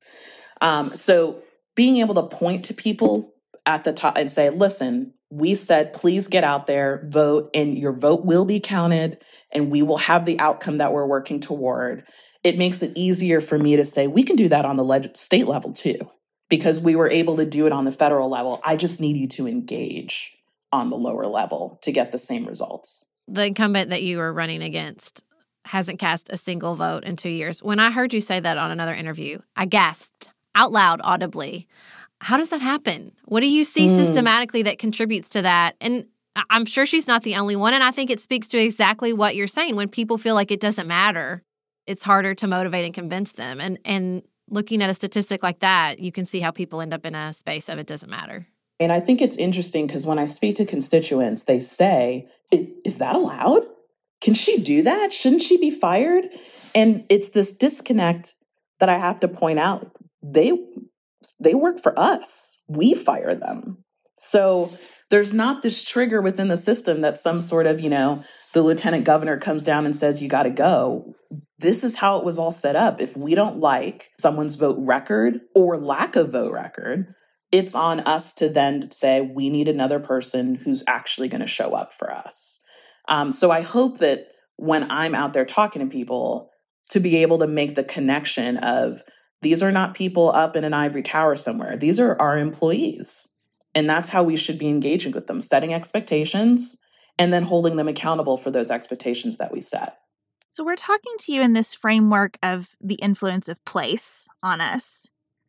So being able to point to people at the top and say, listen, we said, please get out there, vote, and your vote will be counted, and we will have the outcome that we're working toward. It makes it easier for me to say, we can do that on the state level too, because we were able to do it on the federal level. I just need you to engage on the lower level to get the same results. The incumbent that you are running against hasn't cast a single vote in 2 years. When I heard you say that on another interview, I gasped out loud audibly. How does that happen? What do you see systematically that contributes to that? And I'm sure she's not the only one. And I think it speaks to exactly what you're saying. When people feel like it doesn't matter, it's harder to motivate and convince them. And looking at a statistic like that, you can see how people end up in a space of it doesn't matter. And I think it's interesting because when I speak to constituents, they say, is that allowed? Can she do that? Shouldn't she be fired? And it's this disconnect that I have to point out. They work for us. We fire them. So there's not this trigger within the system that some sort of, the lieutenant governor comes down and says, you got to go. This is how it was all set up. If we don't like someone's vote record or lack of vote record, it's on us to then say, we need another person who's actually going to show up for us. So I hope that when I'm out there talking to people, to be able to make the connection of, these are not people up in an ivory tower somewhere. These are our employees. And that's how we should be engaging with them, setting expectations and then holding them accountable for those expectations that we set. So we're talking to you in this framework of the influence of place on us.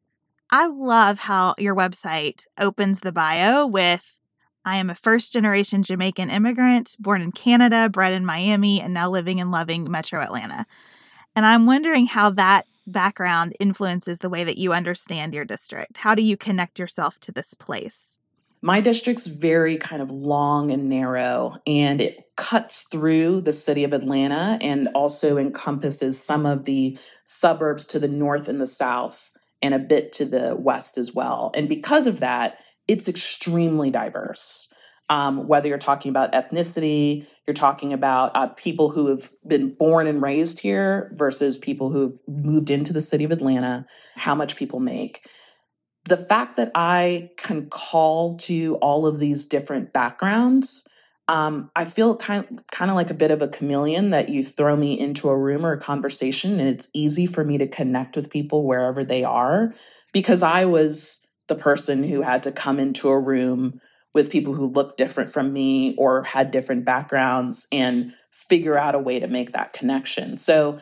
I love how your website opens the bio with, I am a first-generation Jamaican immigrant, born in Canada, bred in Miami, and now living and loving Metro Atlanta. And I'm wondering how that background influences the way that you understand your district. How do you connect yourself to this place? My district's very kind of long and narrow, and it cuts through the city of Atlanta and also encompasses some of the suburbs to the north and the south and a bit to the west as well. And because of that, it's extremely diverse. Whether you're talking about ethnicity, you're talking about people who have been born and raised here versus people who've moved into the city of Atlanta, how much people make. The fact that I can call to all of these different backgrounds, I feel kind of like a bit of a chameleon, that you throw me into a room or a conversation and it's easy for me to connect with people wherever they are, because I was the person who had to come into a room with people who looked different from me or had different backgrounds and figure out a way to make that connection. So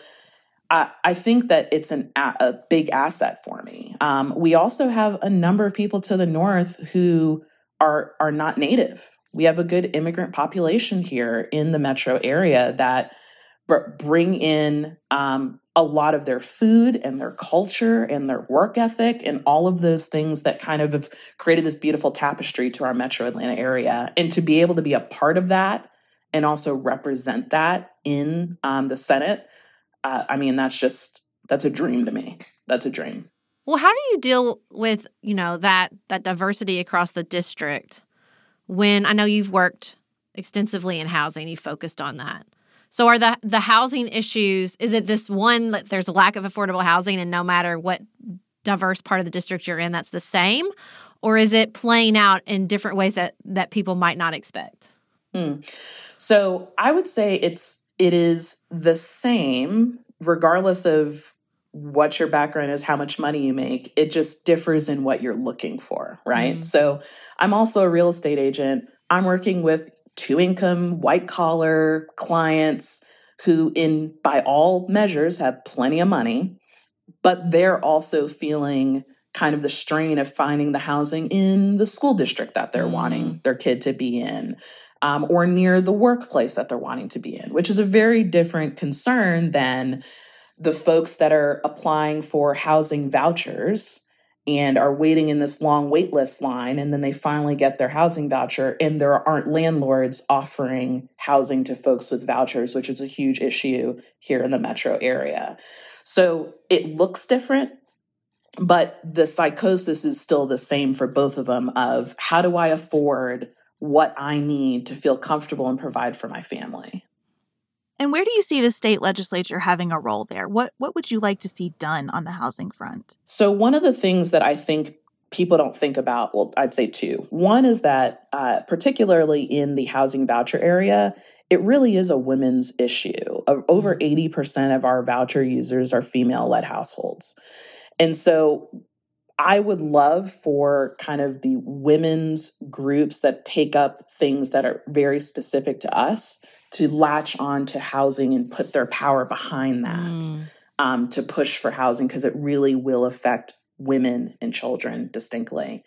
I think that it's a big asset for me. We also have a number of people to the north who are not native. We have a good immigrant population here in the metro area that bring in a lot of their food and their culture and their work ethic and all of those things that kind of have created this beautiful tapestry to our metro Atlanta area. And to be able to be a part of that and also represent that in the Senate, that's a dream to me. That's a dream. Well, how do you deal with, that diversity across the district when I know you've worked extensively in housing, you focused on that? So are the housing issues, is it this one that there's a lack of affordable housing and no matter what diverse part of the district you're in, that's the same? Or is it playing out in different ways that people might not expect? So I would say it is the same regardless of what your background is, how much money you make. It just differs in what you're looking for, right? So I'm also a real estate agent. I'm working with two-income, white-collar clients who, by all measures, have plenty of money, but they're also feeling kind of the strain of finding the housing in the school district that they're wanting their kid to be in. or near the workplace that they're wanting to be in, which is a very different concern than the folks that are applying for housing vouchers and are waiting in this long wait list line, and then they finally get their housing voucher, and there aren't landlords offering housing to folks with vouchers, which is a huge issue here in the metro area. So it looks different, but the psychosis is still the same for both of them of how do I afford what I need to feel comfortable and provide for my family. And where do you see the state legislature having a role there? What would you like to see done on the housing front? So one of the things that I think people don't think about, well, I'd say two. One is that particularly in the housing voucher area, it really is a women's issue. Over 80% of our voucher users are female-led households. And so I would love for kind of the women's groups that take up things that are very specific to us to latch on to housing and put their power behind that, to push for housing, because it really will affect women and children distinctly.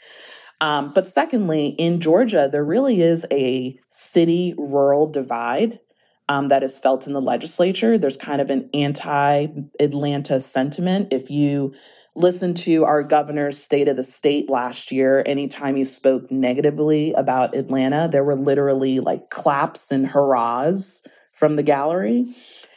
But secondly, in Georgia, there really is a city-rural divide that is felt in the legislature. There's kind of an anti-Atlanta sentiment. If you listen to our governor's State of the State last year, anytime he spoke negatively about Atlanta, there were literally like claps and hurrahs from the gallery.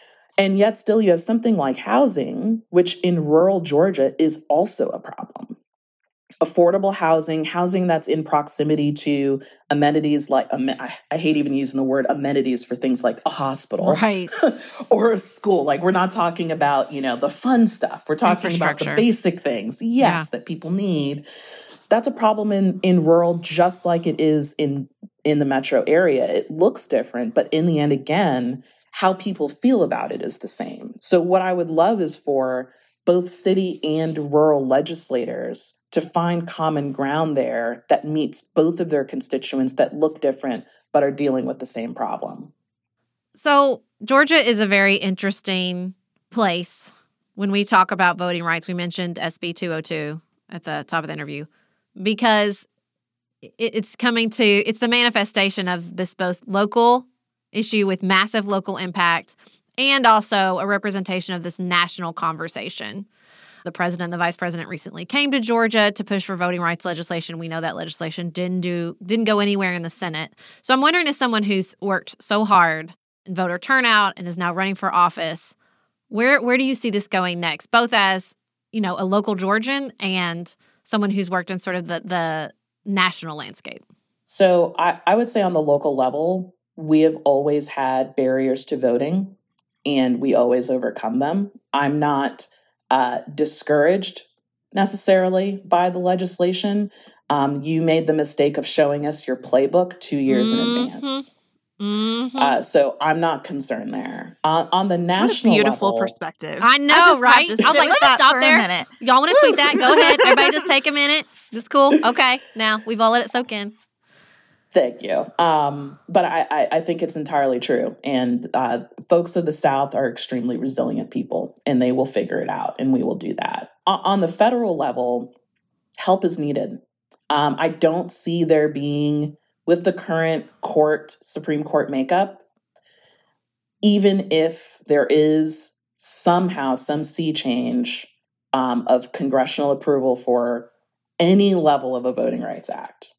And yet still you have something like housing, which in rural Georgia is also a problem. Affordable housing that's in proximity to amenities like, I hate even using the word amenities for things like a hospital, right, or a school. Like, we're not talking about, the fun stuff. We're talking about the basic things, that people need. That's a problem in rural, just like it is in the metro area. It looks different, but in the end, again, how people feel about it is the same. So what I would love is for both city and rural legislators to find common ground there that meets both of their constituents that look different but are dealing with the same problem. So Georgia is a very interesting place. When we talk about voting rights, we mentioned SB 202 at the top of the interview, because it's the manifestation of this both local issue with massive local impact and also a representation of this national conversation. The president and the vice president recently came to Georgia to push for voting rights legislation. We know that legislation didn't go anywhere in the Senate. So I'm wondering, as someone who's worked so hard in voter turnout and is now running for office, where do you see this going next? Both as, a local Georgian and someone who's worked in sort of the national landscape. So I would say on the local level, we have always had barriers to voting, and we always overcome them. I'm not discouraged necessarily by the legislation. You made the mistake of showing us your playbook 2 years in advance. So I'm not concerned there. On the national what a beautiful level, perspective. I know, right? I was like, let's stop there. Y'all want to tweet that? Go ahead. Everybody just take a minute. This is cool. Okay. Now we've all let it soak in. Thank you. But I think it's entirely true. And folks of the South are extremely resilient people, and they will figure it out, and we will do that. On the federal level, help is needed. I don't see there being, with the current Supreme Court makeup, even if there is somehow some sea change of congressional approval for any level of a Voting Rights Act,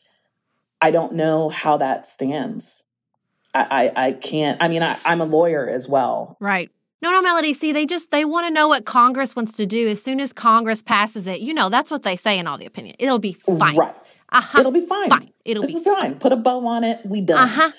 I don't know how that stands. I can't. I mean, I'm a lawyer as well. Right. No, Melody. See, they want to know what Congress wants to do. As soon as Congress passes it, that's what they say in all the opinion. It'll be fine. Right. It'll be fine. It'll be fine. Put a bow on it. We done.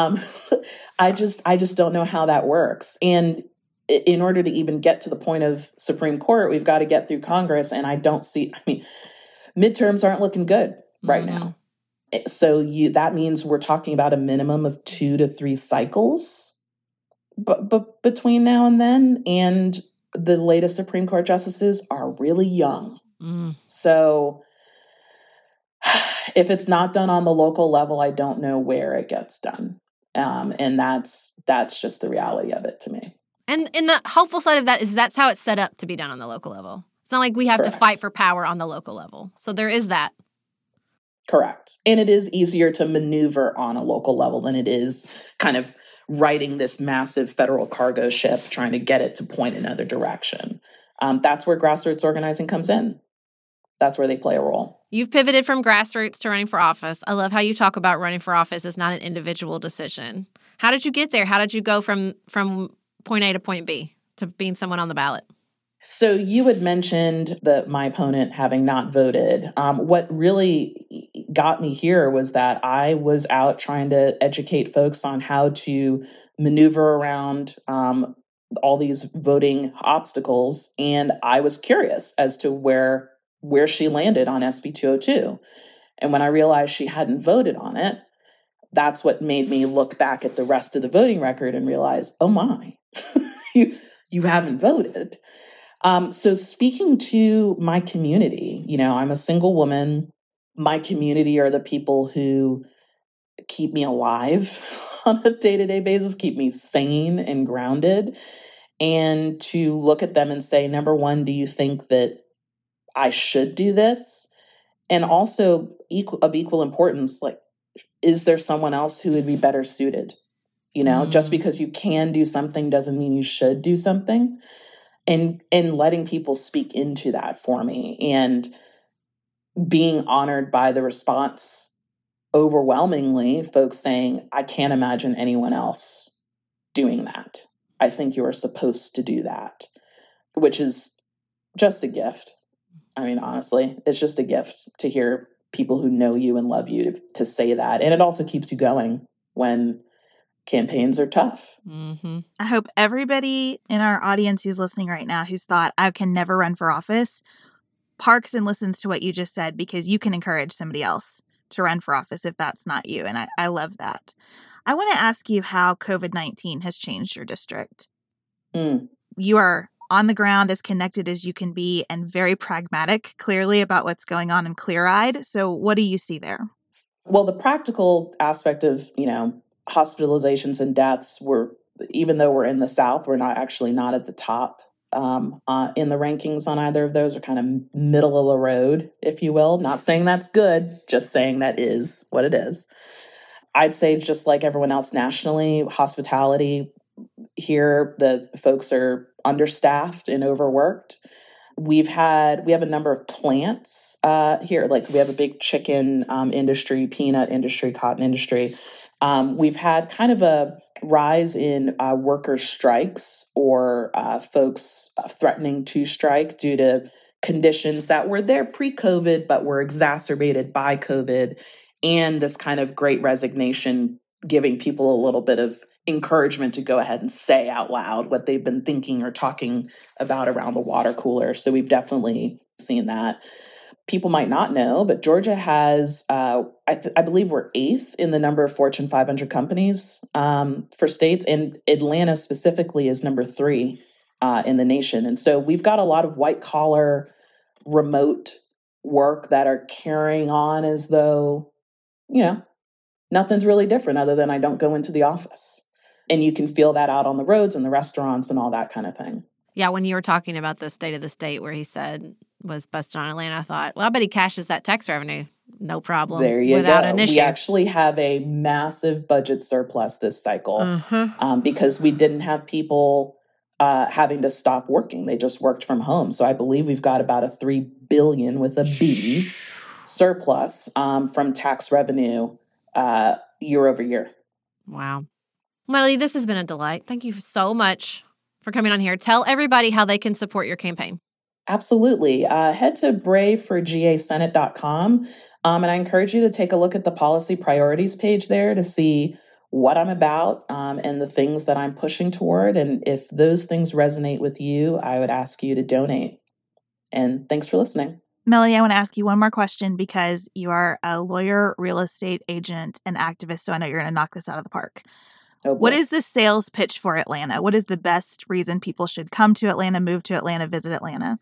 I just don't know how that works. And in order to even get to the point of Supreme Court, we've got to get through Congress. And I don't see. I mean, midterms aren't looking good right now. So that means we're talking about a minimum of 2 to 3 cycles but between now and then. And the latest Supreme Court justices are really young. So if it's not done on the local level, I don't know where it gets done. And that's just the reality of it to me. And the hopeful side of that is that's how it's set up to be done on the local level. It's not like we have to fight for power on the local level. So there is that. Correct. And it is easier to maneuver on a local level than it is kind of writing this massive federal cargo ship, trying to get it to point another direction. That's where grassroots organizing comes in. That's where they play a role. You've pivoted from grassroots to running for office. I love how you talk about running for office as not an individual decision. How did you get there? How did you go from point A to point B to being someone on the ballot? So you had mentioned my opponent having not voted. What really got me here was that I was out trying to educate folks on how to maneuver around all these voting obstacles. And I was curious as to where she landed on SB 202. And when I realized she hadn't voted on it, that's what made me look back at the rest of the voting record and realize, oh my, you haven't voted. So speaking to my community, I'm a single woman. My community are the people who keep me alive on a day-to-day basis, keep me sane and grounded. And to look at them and say, number one, do you think that I should do this? And also of equal importance, like, is there someone else who would be better suited? Just because you can do something doesn't mean you should do something. And letting people speak into that for me and being honored by the response, overwhelmingly, folks saying, I can't imagine anyone else doing that. I think you are supposed to do that, which is just a gift. I mean, honestly, it's just a gift to hear people who know you and love you to say that. And it also keeps you going when campaigns are tough. Mm-hmm. I hope everybody in our audience who's listening right now who's thought, I can never run for office, parks and listens to what you just said, because you can encourage somebody else to run for office if that's not you. And I love that. I want to ask you how COVID-19 has changed your district. You are on the ground, as connected as you can be, and very pragmatic, clearly, about what's going on and clear-eyed. So what do you see there? Well, the practical aspect of, hospitalizations and deaths were, even though we're in the South, we're not at the top in the rankings on either of those. We're kind of middle of the road, if you will. Not saying that's good, just saying that is what it is. I'd say just like everyone else nationally, hospitality here, the folks are understaffed and overworked. We have a number of plants here. Like we have a big chicken industry, peanut industry, cotton industry. We've had kind of a rise in worker strikes or folks threatening to strike due to conditions that were there pre-COVID, but were exacerbated by COVID, and this kind of great resignation, giving people a little bit of encouragement to go ahead and say out loud what they've been thinking or talking about around the water cooler. So we've definitely seen that. People might not know, but Georgia has, I believe we're 8th in the number of Fortune 500 companies for states, and Atlanta specifically is number 3 in the nation. And so we've got a lot of white collar remote work that are carrying on as though, nothing's really different other than I don't go into the office. And you can feel that out on the roads and the restaurants and all that kind of thing. Yeah, when you were talking about the state of the state where he said was busted on Atlanta, I thought, well, I bet he cashes that tax revenue. No problem. There you without go. An issue. We actually have a massive budget surplus this cycle because we didn't have people having to stop working. They just worked from home. So I believe we've got about a $3 billion with a B surplus from tax revenue year over year. Wow. Melody, this has been a delight. Thank you so much for coming on here. Tell everybody how they can support your campaign. Absolutely. Head to braveforgasenate.com. And I encourage you to take a look at the policy priorities page there to see what I'm about and the things that I'm pushing toward. And if those things resonate with you, I would ask you to donate. And thanks for listening. Melody, I want to ask you one more question because you are a lawyer, real estate agent, and activist. So I know you're going to knock this out of the park. Oh, what is the sales pitch for Atlanta? What is the best reason people should come to Atlanta, move to Atlanta, visit Atlanta?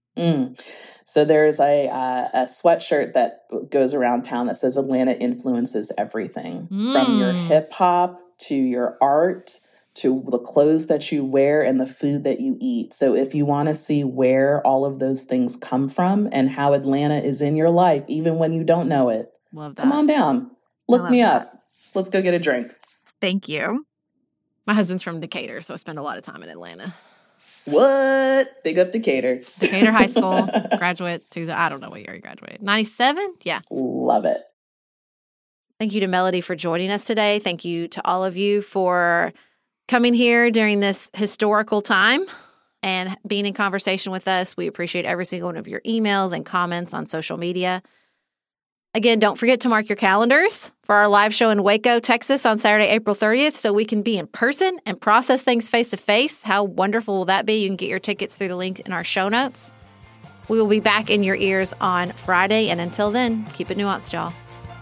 So there's a sweatshirt that goes around town that says Atlanta influences everything, from your hip hop to your art to the clothes that you wear and the food that you eat. So if you want to see where all of those things come from and how Atlanta is in your life, even when you don't know it, Love that. Come on down. Look me up. Let's go get a drink. Thank you. My husband's from Decatur, so I spend a lot of time in Atlanta. What? Big up Decatur. Decatur High School, graduate I don't know what year you graduated. 97? Yeah. Love it. Thank you to Melody for joining us today. Thank you to all of you for coming here during this historical time and being in conversation with us. We appreciate every single one of your emails and comments on social media. Again, don't forget to mark your calendars for our live show in Waco, Texas on Saturday, April 30th, so we can be in person and process things face-to-face. How wonderful will that be? You can get your tickets through the link in our show notes. We will be back in your ears on Friday, and until then, keep it nuanced, y'all.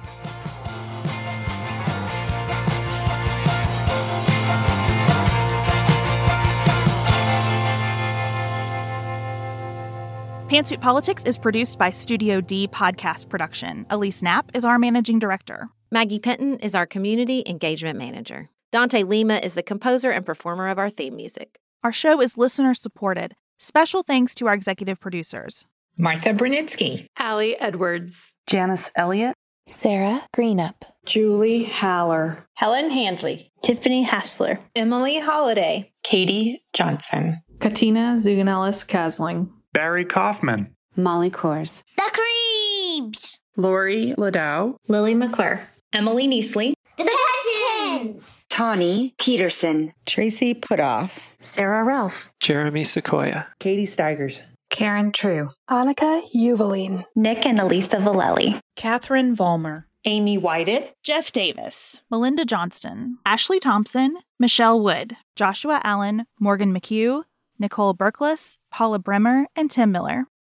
Pantsuit Politics is produced by Studio D Podcast Production. Elise Knapp is our managing director. Maggie Penton is our community engagement manager. Dante Lima is the composer and performer of our theme music. Our show is listener-supported. Special thanks to our executive producers. Martha Brunitsky. Allie Edwards. Janice Elliott. Sarah Greenup. Julie Haller. Helen Handley. Tiffany Hassler. Emily Holiday. Katie Johnson. Katina Zuganellis-Kasling. Barry Kaufman. Molly Kors. The Creeps. Lori Ladow. Lily McClure. Emily Neasley. The Pettons. Tawny Peterson. Tracy Putoff. Sarah Ralph. Jeremy Sequoia. Katie Steigers. Karen True. Annika Uvaline. Nick and Elisa Vallely. Catherine Vollmer. Amy Whited. Jeff Davis. Melinda Johnston. Ashley Thompson. Michelle Wood. Joshua Allen. Morgan McHugh. Nicole Berkless, Paula Bremer, and Tim Miller.